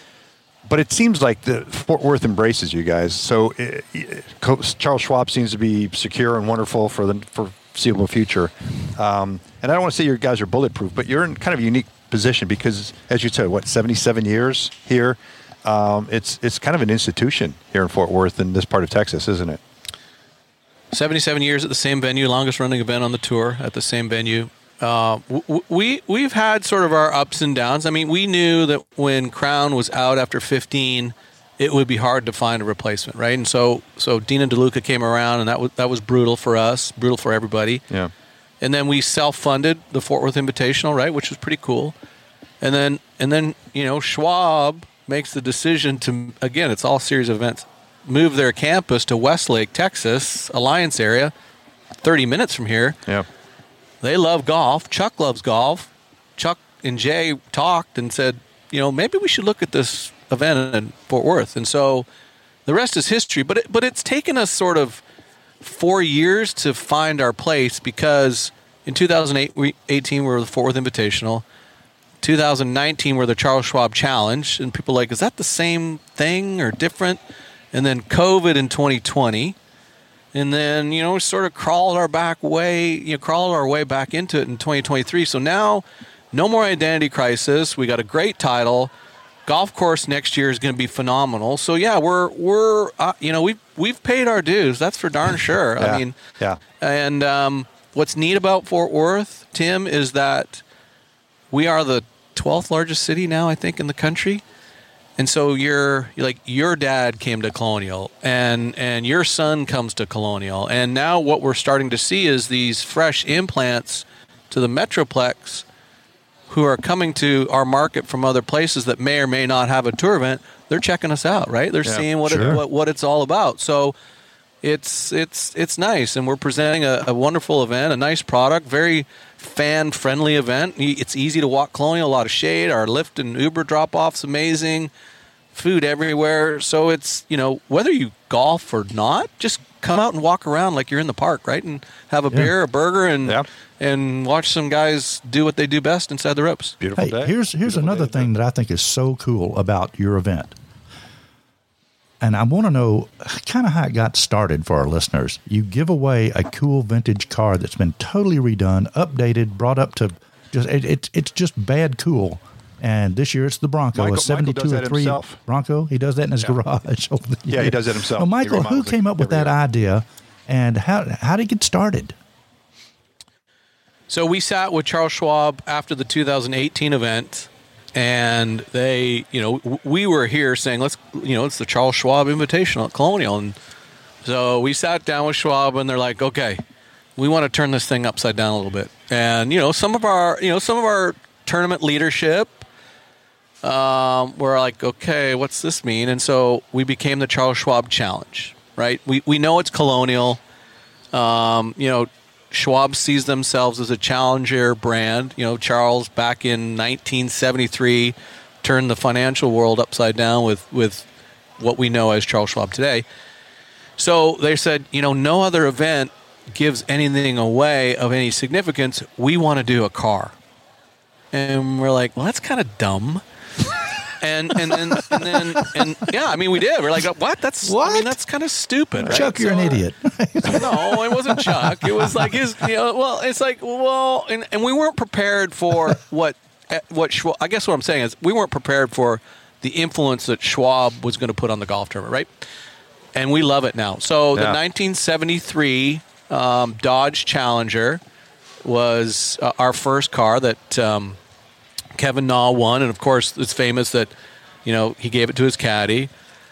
but it seems like the Fort Worth embraces you guys. So uh, uh, Charles Schwab seems to be secure and wonderful for the for foreseeable future, um, and I don't want to say you guys are bulletproof, but you're in kind of a unique position because, as you said, what seventy-seven years here. Um, it's it's kind of an institution here in Fort Worth in this part of Texas, isn't it? seventy-seven years at the same venue, longest running event on the tour at the same venue. Uh, w- we we've had sort of our ups and downs. I mean, we knew that when Crown was out after fifteen, it would be hard to find a replacement, right? And so so Dina DeLuca came around, and that was that was brutal for us, brutal for everybody. Yeah. And then we self-funded the Fort Worth Invitational, right, which was pretty cool. And then and then you know Schwab makes the decision to, again, it's all a series of events, move their campus to Westlake, Texas, Alliance area, thirty minutes from here. Yeah. They love golf. Chuck loves golf. Chuck and Jay talked and said, you know, maybe we should look at this event in Fort Worth. And so the rest is history. But it, but it's taken us sort of four years to find our place because in two thousand eighteen we were the Fort Worth Invitational. two thousand nineteen we're the Charles Schwab Challenge. And people are like, is that the same thing or different? And then COVID in twenty twenty. And then, you know, we sort of crawled our back way, you know, crawled our way back into it in twenty twenty-three. So now, no more identity crisis. We got a great title. Golf course next year is going to be phenomenal. So yeah, we're we're uh, you know we've we've paid our dues. That's for darn sure. Yeah. I mean, Yeah. And um, what's neat about Fort Worth, Tim, is that we are the twelfth largest city now, I think, in the country. And so you're like your dad came to Colonial, and and your son comes to Colonial, and now what we're starting to see is these fresh implants to the Metroplex, who are coming to our market from other places that may or may not have a tour event. They're checking us out, right? They're Yeah, seeing what, sure. it, what what it's all about. So it's it's it's nice, and we're presenting a, a wonderful event, a nice product, very fan friendly event. It's easy to walk Colonial, a lot of shade. Our Lyft and Uber drop off's amazing. Food everywhere. So it's, you know, whether you golf or not, just come out and walk around like you're in the park, right? And have a Yeah. beer, a burger, and Yeah. and watch some guys do what they do best inside the ropes. Beautiful Hey, day. here's here's Beautiful another day. thing that I think is so cool about your event. And I want to know kind of how it got started for our listeners. You give away a cool vintage car that's been totally redone, updated, brought up to just it, it, it's just bad cool. And this year it's the Bronco, Michael- a seventy-two Michael does or that three himself. Bronco. He does that in his Yeah. garage. Yeah, he does it himself. Well, He Michael, who remodels it came up with every that year. idea, and how how did it get started? So we sat with Charles Schwab after the two thousand eighteen event, and they, you know, w- we were here saying, let's, you know, it's the Charles Schwab Invitational at Colonial. And so we sat down with Schwab, and they're like, okay, we want to turn this thing upside down a little bit. And, you know, some of our, you know, some of our tournament leadership um, were like, okay, what's this mean? And so we became the Charles Schwab Challenge, right? We, we know it's Colonial. Um, you know, Schwab sees themselves as a challenger brand. You know, Charles back in nineteen seventy-three turned the financial world upside down with, with what we know as Charles Schwab today. So they said, you know, no other event gives anything away of any significance. We want to do a car. And we're like, well, that's kind of dumb. And and then and then and yeah, I mean, we did. We're like, what? That's I What? mean, that's kind of stupid, right? Chuck, you're an So- idiot. no, it wasn't Chuck. It was like his. You know, well, it's like well, and, and we weren't prepared for what what Schwab. I guess what I'm saying is we weren't prepared for the influence that Schwab was going to put on the golf tournament, right? And we love it now. So the Yeah. nineteen seventy-three um, Dodge Challenger was uh, our first car that um, Kevin Na won, and of course it's famous that you know he gave it to his caddy.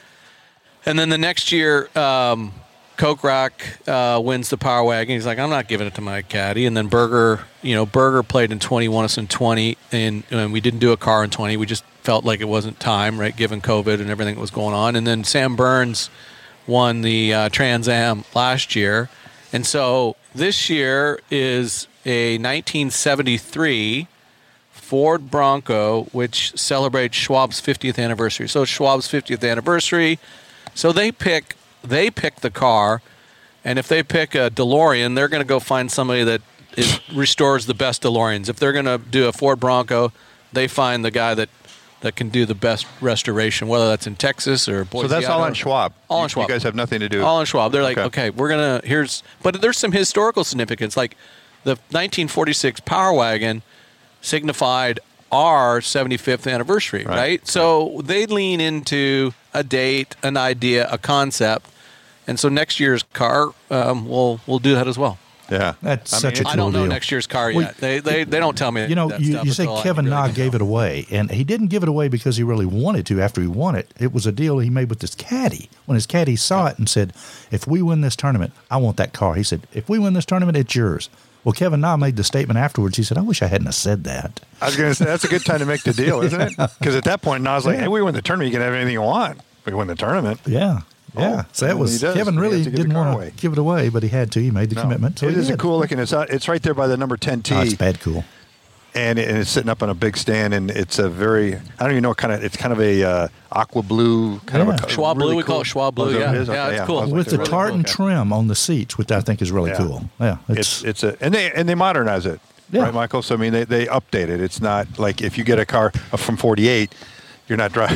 And then the next year, um, Kokrak uh, wins the Power Wagon. He's like, I'm not giving it to my caddy. And then Berger, you know, Berger played in twenty, won us in twenty, and, and we didn't do a car in twenty. We just felt like it wasn't time, right, given COVID and everything that was going on. And then Sam Burns won the uh, Trans Am last year. And so this year is a nineteen seventy-three Ford Bronco, which celebrates Schwab's fiftieth anniversary. So it's Schwab's fiftieth anniversary. So they pick they pick the car, and if they pick a DeLorean, they're going to go find somebody that is, restores the best DeLoreans. If they're going to do a Ford Bronco, they find the guy that, that can do the best restoration, whether that's in Texas or Boise. So that's all Idaho. on Schwab. All on You- Schwab. You guys have nothing to do. All on Schwab. They're like, Okay. okay, we're gonna here's, but there's some historical significance. Like the nineteen forty-six Power Wagon signified our seventy-fifth anniversary, right? Right. So they lean into a date, an idea, a concept, and so next year's car, um, we'll we'll do that as well. Yeah. That's I mean, such a it's- I don't Cool know deal. next year's car Well, yet. they, they they don't tell me. You know, that you, stuff you say until I Kevin really Na get gave home. it away, and he didn't give it away because he really wanted to after he won it. It was a deal he made with his caddy. When his caddy saw it and said, if we win this tournament, I want that car. He said, if we win this tournament, it's yours. Well, Kevin Na made the statement afterwards. He said, I wish I hadn't have said that. I was going to say, that's a good time to make the deal, isn't it? Because at that point, Nas like, Yeah. hey, we win the tournament. You can have anything you want. We win the tournament. Yeah. Yeah. Oh, so that and was, he does. Kevin He really has to give the didn't car want away. to give it away, but he had to. He made the No. commitment. So it he is a did. cool looking. It's out, it's right there by the number ten tee. Oh, it's bad cool. and, it, and it's sitting up on a big stand, and it's a very, I don't even know what kind of, it's kind of a uh, aqua blue kind Yeah. of a Schwab really blue, we cool. call it Schwab blue, Oh, is that yeah. what it is? Yeah, Okay, it's cool. I was like, With the really tartan cool. trim on the seats, which I think is really Yeah. cool. Yeah. It's it's a and they and they modernize it, Yeah. right, Michael? So I mean, they, they update it. It's not like if you get a car from forty-eight, you're not driving.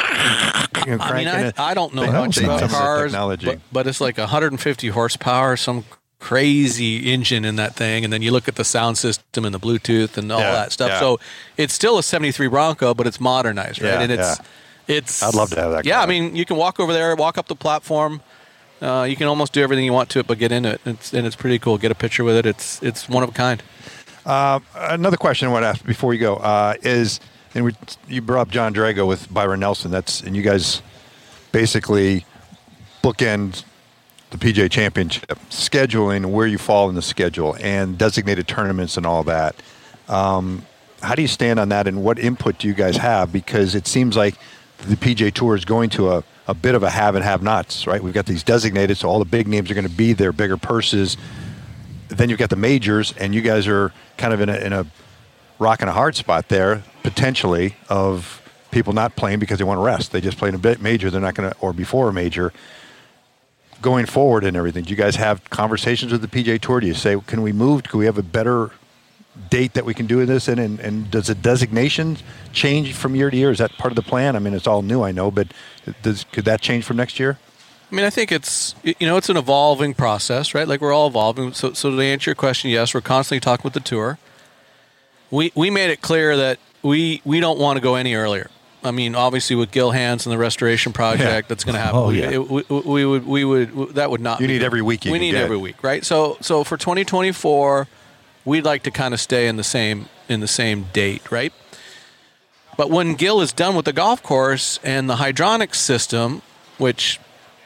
you know, I mean, cranking I, it. I don't know They much update about some of the cars, technology. but, but it's like one hundred fifty horsepower, some crazy engine in that thing, and then you look at the sound system and the Bluetooth and all Yeah, that stuff. yeah. So it's still a seventy-three Bronco, but it's modernized, right? Yeah, and it's yeah. it's. I'd love to have that Yeah, car. I mean, you can walk over there, walk up the platform. Uh, you can almost do everything you want to it, but get into it. It's, and it's pretty cool. Get a picture with it. It's it's one of a kind. Uh, another question I want to ask before you go uh, is and we, you brought up John Drago with Byron Nelson. That's and you guys basically bookend the P G A Championship, scheduling where you fall in the schedule, and designated tournaments and all that. Um, how do you stand on that, and what input do you guys have? Because it seems like the P G A Tour is going to a, a bit of a have and have-nots, right? We've got these designated, so all the big names are going to be there, bigger purses. Then you've got the majors, and you guys are kind of in a, in a rock and a hard spot there, potentially, of people not playing because they want to rest. They just played a bit major, they're not going to, or before a major. Going forward and everything, do you guys have conversations with the P G A Tour? Do you say, can we move? Can we have a better date that we can do this in? And, and does the designation change from year to year? Is that part of the plan? I mean, it's all new, I know, but does, could that change from next year? I mean, I think it's, you know, it's an evolving process, right? Like, we're all evolving. So, so to answer your question, yes, we're constantly talking with the tour. We we made it clear that we, we don't want to go any earlier. I mean, obviously, with Gil Hanse and the restoration project, yeah. that's going to happen. Oh, yeah. It, we, we would, we would, that would not. You be need good. every week. You we need get. every week, right? So, so for twenty twenty-four, we'd like to kind of stay in the same in the same date, right? But when Gil is done with the golf course and the hydronic system, which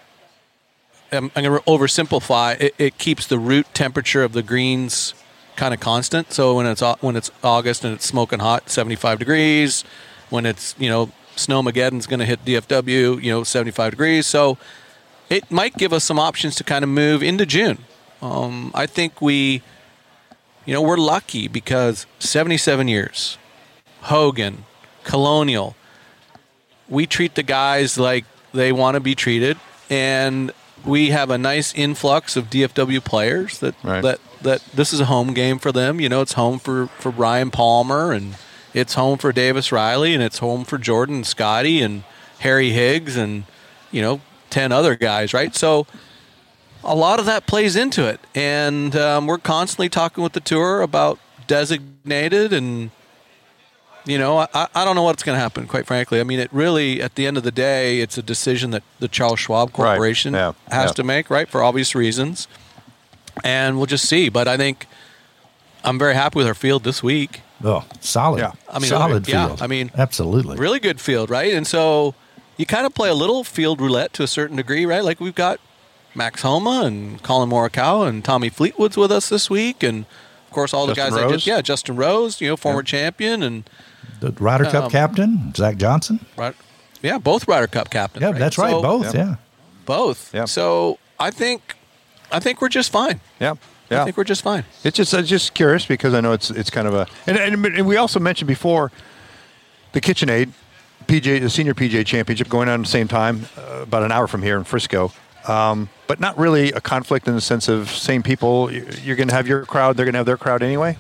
I'm, I'm going to oversimplify, it, it keeps the root temperature of the greens kind of constant. So when it's when it's August and it's smoking hot, seventy-five degrees. When it's, you know, Snowmageddon's going to hit D F W, you know, seventy-five degrees. So it might give us some options to kind of move into June. Um, I think we, you know, we're lucky because seventy-seven years, Hogan, Colonial, we treat the guys like they want to be treated, and we have a nice influx of D F W players that right. that, that this is a home game for them. You know, it's home for, for Brian Palmer, and it's home for Davis Riley, and it's home for Jordan and Scotty and Harry Higgs and, you know, ten other guys, right? So a lot of that plays into it. And um, we're constantly talking with the tour about designated, and, you know, I, I don't know what's going to happen, quite frankly. I mean, it really, at the end of the day, it's a decision that the Charles Schwab Corporation right. yeah. has yeah. to make, right, for obvious reasons. And we'll just see. But I think I'm very happy with our field this week. Oh, solid. Yeah. I mean, solid yeah, field. I mean, absolutely. Really good field, right? And so you kind of play a little field roulette to a certain degree, right? Like, we've got Max Homa and Colin Morikawa and Tommy Fleetwood's with us this week. And, of course, all Justin the guys Rose. I just, yeah, Justin Rose, you know, former yeah. champion. And the Ryder Cup um, captain, Zach Johnson. Right. Yeah, both Ryder Cup captains. Yeah, right? that's right. So, both, yeah. yeah. Both. Yeah. So I think, I think we're just fine. Yeah. Yeah. I think we're just fine. It's just I'm just curious because I know it's it's kind of a and, and, and we also mentioned before the KitchenAid P G A, the Senior P G A Championship going on at the same time, uh, about an hour from here in Frisco, um, but not really a conflict in the sense of same people. You're going to have your crowd, they're going to have their crowd anyway.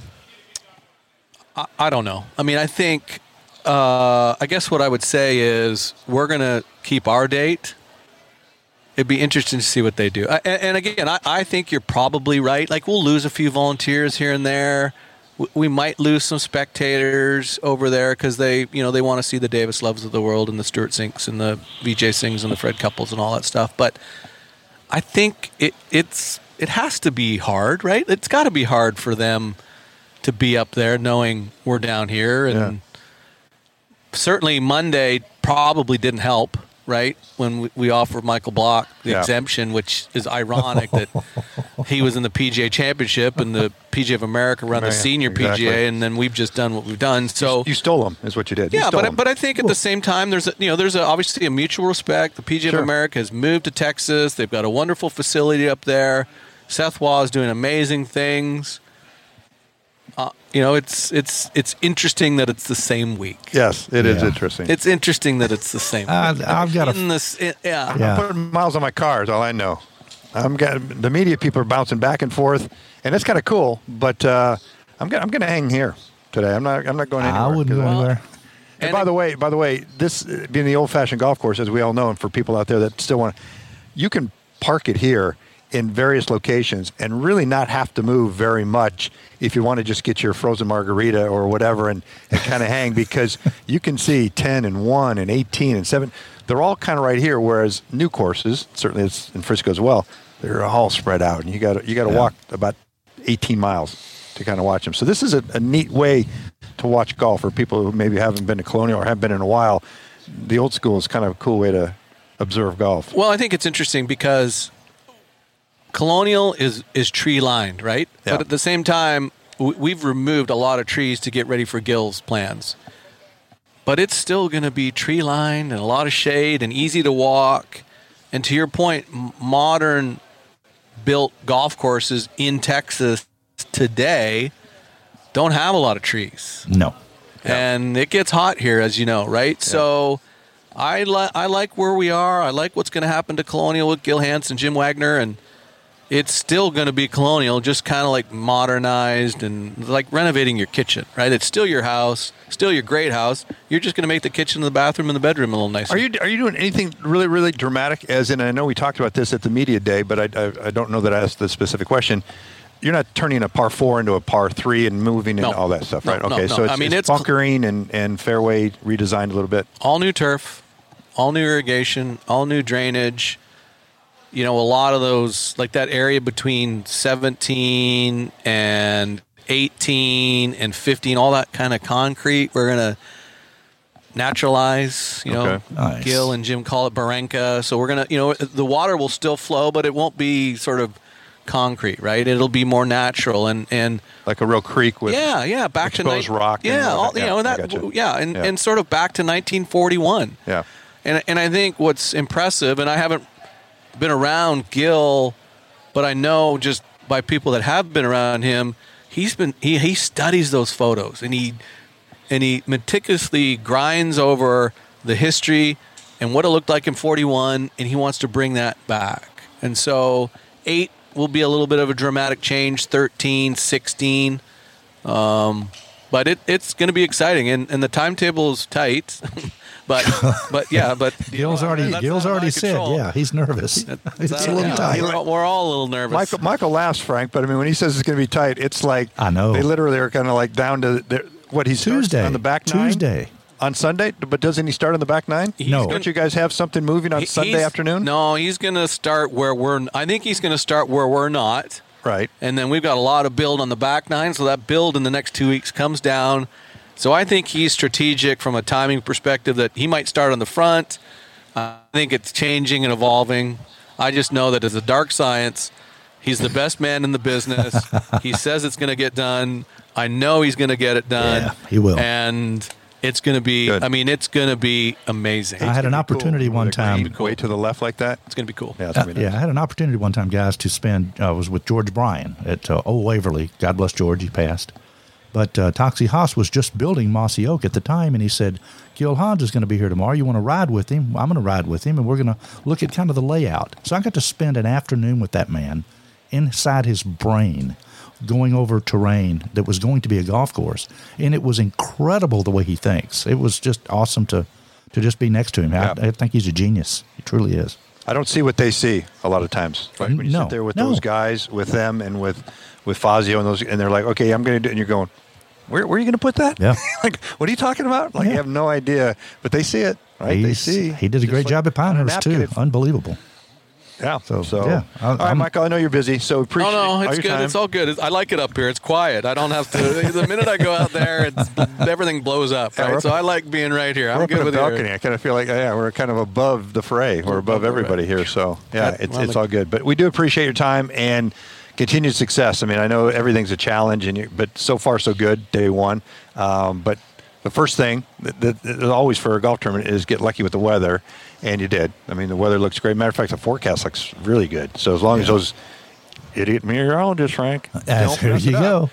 I, I don't know. I mean, I think uh, I guess what I would say is we're going to keep our date. It'd be interesting to see what they do. And, and again, I, I think you're probably right. Like, we'll lose a few volunteers here and there. We, we might lose some spectators over there because they, you know, they want to see the Davis Loves of the world and the Stuart Sinks and the V J Sings and the Fred Couples and all that stuff. But I think it it's it has to be hard, right? It's got to be hard for them to be up there knowing we're down here. And yeah. certainly Monday probably didn't help. Right, when we, we offered Michael Block the yeah. exemption, which is ironic that he was in the P G A Championship and the P G A of America run the right. senior exactly. P G A, and then we've just done what we've done. So you, you stole them, is what you did. You yeah, stole but them. but I think at the same time, there's a, you know there's a, obviously a mutual respect. The P G A sure. of America has moved to Texas. They've got a wonderful facility up there. Seth Waugh is doing amazing things. Uh, you know, it's it's it's interesting that it's the same week. Yes, it yeah. is interesting. It's interesting that it's the same. Uh, week. I've got in a, this. It, yeah. Yeah. I'm putting miles on my car is all I know. I'm got the media people are bouncing back and forth, and it's kind of cool. But uh, I'm gonna I'm gonna hang here today. I'm not I'm not going anywhere. I wouldn't go anywhere. And, And by it, the way, by the way, this uh, being the old-fashioned golf course, as we all know, and for people out there that still want, you can park it here in various locations and really not have to move very much if you want to just get your frozen margarita or whatever and, and kind of hang, because you can see ten and one and eighteen and seven. They're all kind of right here, whereas new courses, certainly it's in Frisco as well, they're all spread out, and you got you got to yeah. walk about eighteen miles to kind of watch them. So this is a, a neat way to watch golf, or people who maybe haven't been to Colonial or haven't been in a while, the old school is kind of a cool way to observe golf. Well, I think it's interesting because Colonial is, is tree lined, right? Yeah. But at the same time, w- we've removed a lot of trees to get ready for Gil's plans. But it's still going to be tree lined and a lot of shade and easy to walk. And to your point, m- modern built golf courses in Texas today don't have a lot of trees. No. And it gets hot here, as you know, right? Yeah. So I, li- I like where we are. I like what's going to happen to Colonial with Gil Hanse and Jim Wagner, and it's still going to be Colonial, just kind of like modernized and like renovating your kitchen, right? It's still your house, still your great house. You're just going to make the kitchen and the bathroom and the bedroom a little nicer. Are you are you doing anything really, really dramatic? As in, I know we talked about this at the media day, but I, I, I don't know that I asked the specific question. You're not turning a par four into a par three and moving no. and all that stuff, no, right? No, okay, no. so it's, I mean, it's, it's bunkering and, and fairway redesigned a little bit. All new turf, all new irrigation, all new drainage. You know, a lot of those, like that area between seventeen and eighteen and fifteen, all that kind of concrete, we're going to naturalize, you know. Okay. Nice. Gil and Jim call it Barranca. So we're going to, you know, the water will still flow, but it won't be sort of concrete, right? It'll be more natural and and like a real creek with yeah, yeah, back to exposed ni- rock. Yeah, and all all, that. you know I that. gotcha. Yeah, and, Yeah. and sort of back to nineteen forty-one. Yeah, and and I think what's impressive, and I haven't been around Gil, but I know just by people that have been around him, he's been he he studies those photos and he and he meticulously grinds over the history and what it looked like in forty-one, and he wants to bring that back. And so eight will be a little bit of a dramatic change, thirteen, sixteen. Um, but it, it's going to be exciting, and, and the timetable is tight. but but yeah, but Gil's already Gil's already said, yeah, he's nervous. It's a little yeah, tight. We're, we're all a little nervous. Michael, Michael laughs, Frank, but I mean, when he says it's going to be tight, it's like I know they literally are kind of like down to their, what he's Tuesday on the back nine Tuesday on Sunday. But doesn't he start on the back nine? He's No. gonna- Don't you guys have something moving on he- Sunday he's- afternoon? No, he's going to start where we're. I think he's going to start where we're not. Right. And then we've got a lot of build on the back nine, so that build in the next two weeks comes down. So I think he's strategic from a timing perspective that he might start on the front. I think it's changing and evolving. I just know that as a dark science, he's the best man in the business. He says it's going to get done. I know he's going to get it done. Yeah, he will. And it's going to be, Good. I mean, it's going to be amazing. I had an opportunity Cool. one With a time. green way to the left like that. It's going to be cool. Yeah, it's Uh, gonna be yeah, I nice. had an opportunity one time, guys, to spend. I uh, was with George Bryan at uh, Old Waverly. God bless George, he passed. But uh, Toxie Haas was just building Mossy Oak at the time, and he said, Gil Hanse is going to be here tomorrow. You want to ride with him? I'm going to ride with him, and we're going to look at kind of the layout. So I got to spend an afternoon with that man inside his brain, going over terrain that was going to be a golf course. And it was incredible the way he thinks. It was just awesome to, to just be next to him. Yeah. I, I think he's a genius. He truly is. I don't see what they see a lot of times. Right? When you No, sit there with no. those guys, with them, and with with Fazio and those, and they're like, "Okay, I'm going to do," it. And you're going, "Where, where are you going to put that?" Yeah. Like, what are you talking about? Like, Yeah. you have no idea, but they see it, right? They He's- see. He did a Just great like job at on a Pinehurst, napkin, too. it- Unbelievable. Yeah. So, So, yeah, I- all right, I'm- Michael. I know you're busy, so appreciate Oh, no, all it's your good. time. It's all good. It's, I like it up here. It's quiet. I don't have to. The minute I go out there, it's, everything blows up, Yeah, right? we're So up- I like being right here. We're I'm up good in a with balcony. you. I kind of feel like, yeah, we're kind of above the fray. We're above above the everybody fray. here. So, yeah, Yeah, it's well, it's the- all good. But we do appreciate your time and continued success. I mean, I know everything's a challenge, and you, but so far so good. Day one, um, but the first thing that, that, that always for a golf tournament is get lucky with the weather, and you did. I mean, the weather looks great. Matter of fact, the forecast looks really good. So as long as those idiot meteorologists, Frank, Uh, don't there mess you it up, go.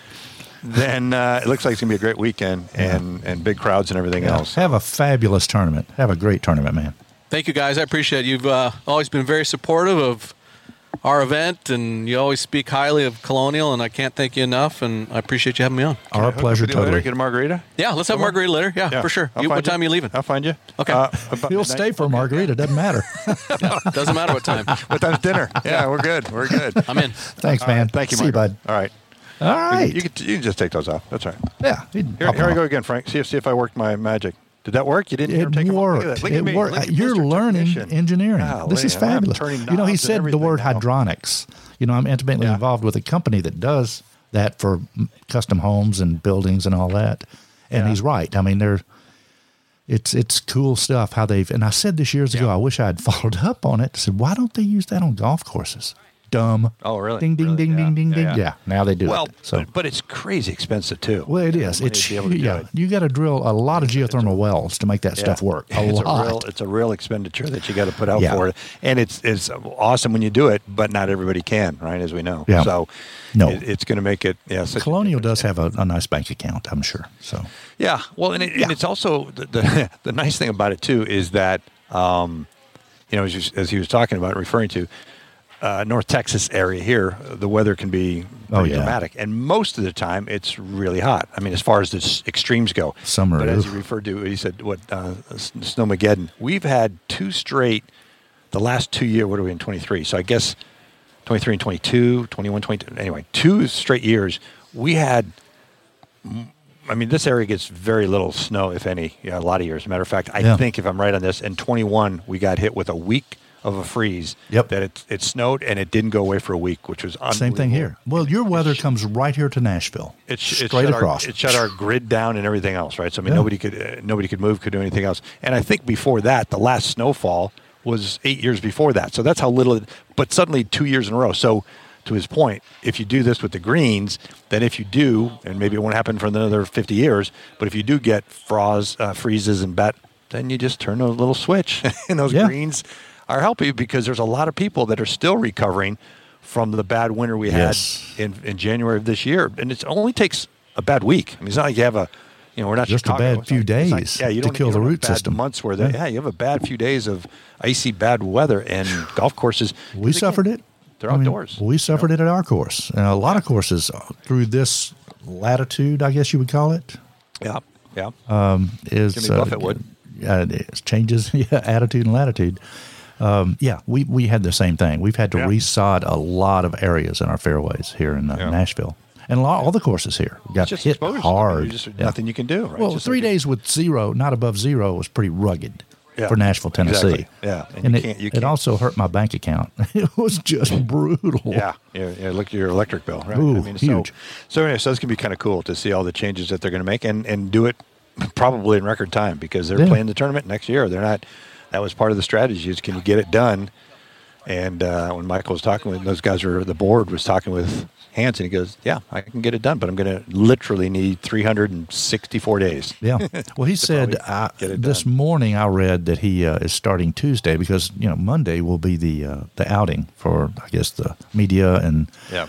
then uh, it looks like it's gonna be a great weekend and and big crowds and everything Yeah. else. Have a fabulous tournament. Have a great tournament, man. Thank you, guys. I appreciate it. You've uh, always been very supportive of our event, and you always speak highly of Colonial, and I can't thank you enough, and I appreciate you having me on. Our Hook up pleasure, with you later, totally. Get a margarita. Yeah, let's have Come on. margarita later. Yeah, for sure. I'll You, find what time are you leaving? I'll find you. Okay. Uh, about He'll midnight. stay for a margarita. Doesn't matter. Doesn't matter what time. What time's dinner? Yeah, we're good. We're good. I'm in. Thanks, All right, man. Thank you, See you, Michael. bud. All right. All right. You can, you can just take those off. That's all right. yeah. Here, here I go again, Frank. See if see if I worked my magic. Did that work? You didn't It ever take them off? Look at worked. that. Look at It me. worked. Look at You're Mister learning Technician. engineering. Golly, this is I'm fabulous. turning You know, he knobs and said the everything word now. hydronics. You know, I'm intimately Yeah. involved with a company that does that for mm, custom homes and buildings and all that. And Yeah. he's right. I mean, they're it's it's cool stuff how they've. And I said this years ago. Yeah. I wish I had followed up on it. I said, why don't they use that on golf courses? Dumb. Oh, really? Ding, ding, Really? ding, Yeah. ding, ding, Yeah, ding. yeah. Yeah. Now they do Well, it. So. but, but it's crazy expensive too. Well, it is. Money It's to be able to do yeah. it. You got to drill a lot of geothermal wells to make that Yeah. stuff work. A it's lot. A real, it's a real expenditure that you got to put out Yeah. for it, and it's it's awesome when you do it, but not everybody can, right? As we know. Yeah. So, No. it, it's going to make it. Yeah. such a Colonial difference. does have a, a nice bank account, I'm sure. So Yeah. Well, and, it, Yeah. and it's also the, the the nice thing about it too is that um, you know, as, you, as he was talking about, referring to. Uh, North Texas area here, the weather can be Oh, pretty yeah. dramatic, and most of the time it's really hot. I mean, as far as the s- extremes go, Summer, But as oof. you referred to, he said, "What uh, S- Snowmageddon?" We've had two straight, the last two years. What are we in twenty-three? So I guess twenty-three and twenty-two, twenty-one, twenty-two. Anyway, two straight years. We had. I mean, this area gets very little snow, if any. Yeah, a lot of years. As a matter of fact, I Yeah. think if I'm right on this, in twenty-one we got hit with a week of a freeze. Yep. That it it snowed and it didn't go away for a week, which was same thing unbelievable. here. Well, your weather comes right here to Nashville. It, sh- it straight shut across. Our, it shut our grid down and everything else, right? So I mean, Yeah. nobody could uh, nobody could move, could do anything else. And I think before that, the last snowfall was eight years before that. So that's how little. It, but suddenly, two years in a row. So to his point, if you do this with the greens, then if you do, and maybe it won't happen for another fifty years, but if you do get froze, uh, freezes, and bet, then you just turn a little switch, and those Yeah. greens are helping because there's a lot of people that are still recovering from the bad winter we Yes. had in, in January of this year, and it only takes a bad week. I mean, it's not like you have a, you know, we're not Just a Chicago. bad It's few not- it's not- days yeah, you to don't kill you the don't have root bad system. Months where they, Yeah. yeah. you have a bad few days of icy bad weather, and golf courses. We they suffered can't- it. They're I mean, outdoors. we suffered it at our course. And a lot of courses through this latitude, I guess you would call it, Yeah, yeah. is Jimmy Buffett would. Uh, it changes yeah, attitude and latitude. Um, yeah, we, we had the same thing. We've had to Yeah. resod a lot of areas in our fairways here in uh, Yeah. Nashville. And a lot, all the courses here got It's just hit exposure. I mean, hard. you just, Yeah. Nothing you can do. Right? Well, Just three like- days with zero, not above zero, was pretty rugged Yeah, for Nashville, Tennessee. exactly. Yeah, and and, you it, can't- you it can't- also hurt my bank account. It was just brutal. Yeah, yeah, yeah. Look at your electric bill, right? Ooh, I mean, huge. So, so anyway, so it's gonna be kind of cool to see all the changes that they're going to make and and do it probably in record time because they're Yeah. playing the tournament next year. They're not. That was part of the strategy. Is can you get it done? And uh, when Michael was talking with those guys, or the board was talking with Hanson, he goes, "Yeah, I can get it done, but I'm going to literally need three hundred sixty-four days." Yeah. Well, he said probably uh, get it this done. morning I read that he uh, is starting Tuesday because you know Monday will be the uh, the outing for I guess the media and Yeah.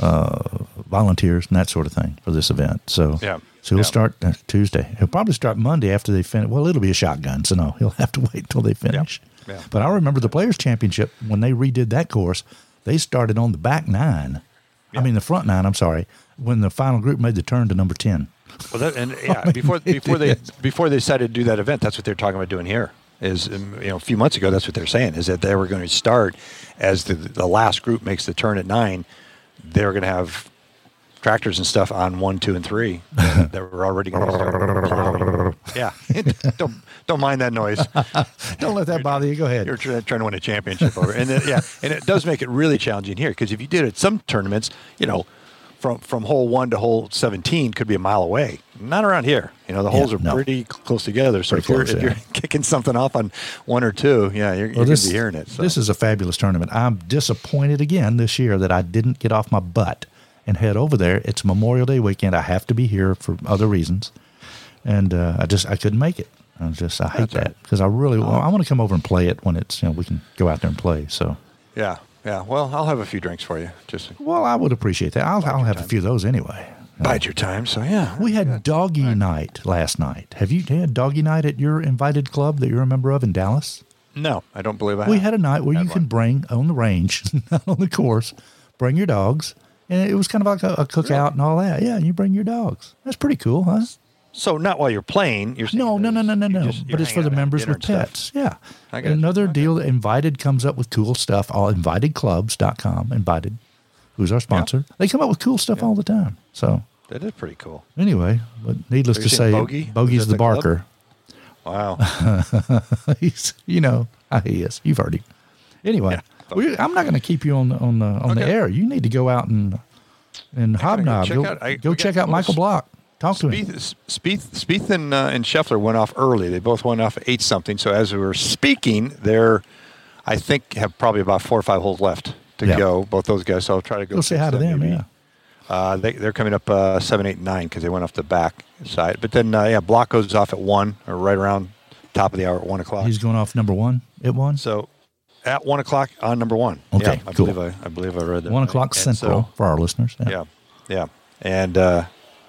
uh, volunteers and that sort of thing for this event. So Yeah. so he'll Yeah. start uh, Tuesday. He'll probably start Monday after they finish. Well, it'll be a shotgun, so no, he'll have to wait until they finish. Yeah. But I remember the Players Championship when they redid that course. They started on the back nine. Yeah. I mean the front nine. I'm sorry. When the final group made the turn to number ten. Well, that, and yeah, before they before they did. before they decided to do that event, that's what they're talking about doing here. Is um, you know a few months ago, that's what they're saying is that they were going to start as the the last group makes the turn at nine. They were going to have tractors and stuff on one, two, and three that were already going to start plowing. Yeah, don't don't mind that noise. Don't let that bother you. Go ahead. You're trying, trying to win a championship over, and then, yeah, and it does make it really challenging here because if you did it some tournaments, you know, from from hole one to hole seventeen could be a mile away. Not around here. You know, the holes are no. pretty close together. So Pretty if you're close, if yeah. you're kicking something off on one or two, yeah, you're, you're Well, going this, to be hearing it. So. This is a fabulous tournament. I'm disappointed again this year that I didn't get off my butt and head over there. It's Memorial Day weekend. I have to be here for other reasons, and uh, I just I couldn't make it. I just I hate That's all that right. because I really well, I want to come over and play it when it's you know we can go out there and play. So yeah, yeah. Well, I'll have a few drinks for you. Just well, I would appreciate that. I'll, I'll your have a time. few of those anyway. bide your time. So yeah, We had doggy night last night. Have you had doggy night at your invited club that you're a member of in Dallas? no, I don't believe I. We have. had a night where Had you can one. bring on the range, not on the course, bring your dogs, and it was kind of like a, a cookout and all that. Yeah, you bring your dogs. That's pretty cool, huh? So not while you're playing. You're saying No, no, no, no, no, you no. just- you're But it's for hanging the out, members dinner with and stuff. pets. Yeah. I got you. Another Okay. deal that Invited comes up with cool stuff. All invited clubs dot com. Invited, who's our sponsor. They come up with cool stuff all the time. So That is pretty cool. anyway, but needless Are to you say, saying Bogey? Bogey's Is the that the club? barker. Wow. He's, you know, how he is. You've heard him. Anyway, Yeah. we, I'm not going to keep you on the on the on the Okay. air. You need to go out and and gotta go hobnob. check Go, out- I- go we check got- out Michael well, Block. Talk to Spieth, him. Spieth, Spieth and, uh, and Scheffler went off early. They both went off at eight something. So as we were speaking, they're, I think, have probably about four or five holes left to Yeah. go. Both those guys. So I'll try to go. Go say hi to them, maybe. yeah. Uh, they, they're coming up uh, seven, eight, and nine because they went off the back side. But then, uh, yeah, Block goes off at one or right around top of the hour at one o'clock. He's going off number one at one? So at one o'clock on number one. Okay, yeah, I cool. believe I, I believe I read that. One right. o'clock And Central so- for our listeners. yeah, yeah. And uh,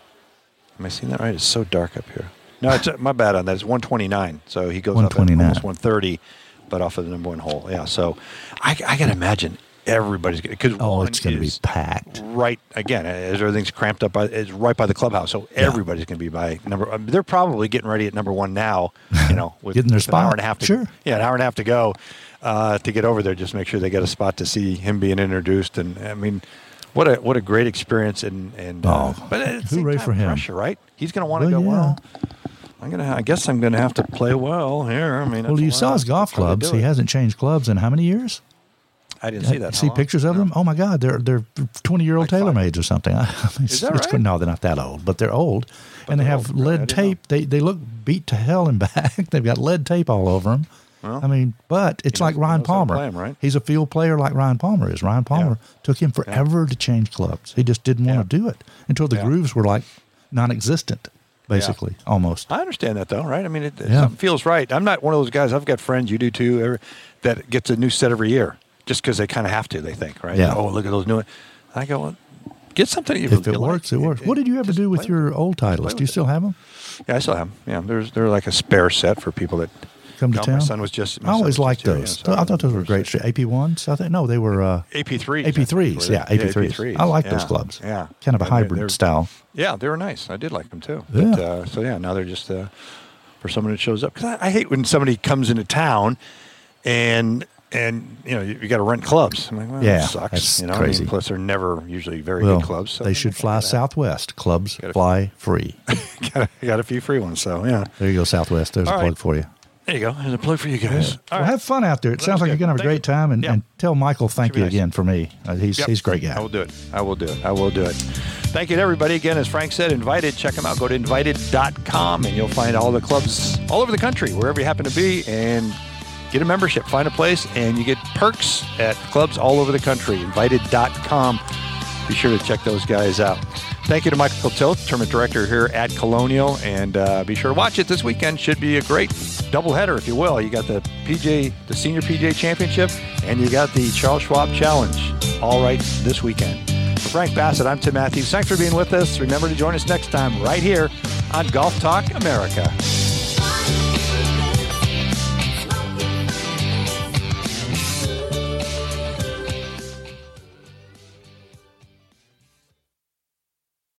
am I seeing that right? It's so dark up here. No, it's, my bad on that. It's one twenty-nine. So he goes up at one twenty-nine. almost one thirty, but off of the number one hole. Yeah, so I, I got to imagine everybody's going to, because Oh, one it's going to be is packed. right, again, as everything's cramped up, by, it's right by the clubhouse. So Yeah. everybody's going to be by number, I mean, they're probably getting ready at number one now, you know, with Getting their with an hour spot. and a half to, Sure. yeah, an hour and a half to go uh, to get over there. Just make sure they get a spot to see him being introduced. And I mean, what a what a great experience! And and uh, Oh, but at the same hooray time, for him. pressure, right? He's going to want to Well, go yeah. well. I'm gonna. I guess I'm going to have to play well here. I mean, Well, that's you a saw lot. his golf That's how they clubs. do He it. hasn't changed clubs in how many years? I didn't see that. See How long? pictures of No. them? Oh my God, they're they're twenty year old Like five. TaylorMades or something. I mean, Is that it's- right? No, they're not that old, but they're old, But and they they're have old. Right, I lead didn't tape. They they look beat to hell and back. They've got lead tape all over them. Well, I mean, but it's he like knows- he Ryan knows how to Palmer. play 'em, right? He's a field player like Ryan Palmer is. Ryan Palmer took him forever to change clubs. He just didn't want Yeah. to do it until the Yeah. grooves were like non-existent, basically, almost. I understand that though, right? I mean, it, Yeah. something feels right. I'm not one of those guys. I've got friends, you do too, every, that gets a new set every year just because they kind of have to. They think, right? Yeah. Oh, look at those new. I go, well, get something. You If you it like. works, it works. What did you ever just do with play your old Titleist? with Do you it. still have them? Yeah, I still have them. Yeah, there's they're like a spare set for people that Come to No, town? My son was just. my I son always was liked just here, those. yeah, so I thought those were was great. just- A P ones? I think no, they were uh, A P threes. A P threes. Yeah, A P threes. I like those yeah, clubs. Yeah, Kind of a Yeah, they're- hybrid they're- style. Yeah, they were nice. I did like them too. Yeah. But, uh, so yeah, now they're just uh, for someone that shows up. Because I, I hate when somebody comes into town and and you know you, you got to rent clubs. I'm like, well, Yeah, that sucks. that's you know, crazy. I mean, plus they're never usually very Well, good clubs. So they should fly got Southwest. Clubs Gotta- fly free. got, a, got a few free ones. So yeah, There you go, Southwest. There's All a right. plug for you. there you go. There's a plug for you guys. All Well, right. have fun out there. It That sounds was like you're good. going to have a Thank great you. time. And, Yeah. and tell Michael thank Should be you nice. again for me. Uh, he's Yep. he's a great guy. I will do it. I will do it. I will do it. Thank you to everybody. Again, as Frank said, Invited. Check them out. Go to invited dot com and you'll find all the clubs all over the country, wherever you happen to be, and get a membership. Find a place, and you get perks at clubs all over the country. invited dot com. Be sure to check those guys out. Thank you to Michael Tilt, Tournament Director here at Colonial, and uh, be sure to watch it this weekend. Should be a great doubleheader, if you will. You got the P J, the Senior P J Championship, and you got the Charles Schwab Challenge, all right this weekend. For Frank Bassett, I'm Tim Matthews. Thanks for being with us. Remember to join us next time right here on Golf Talk America.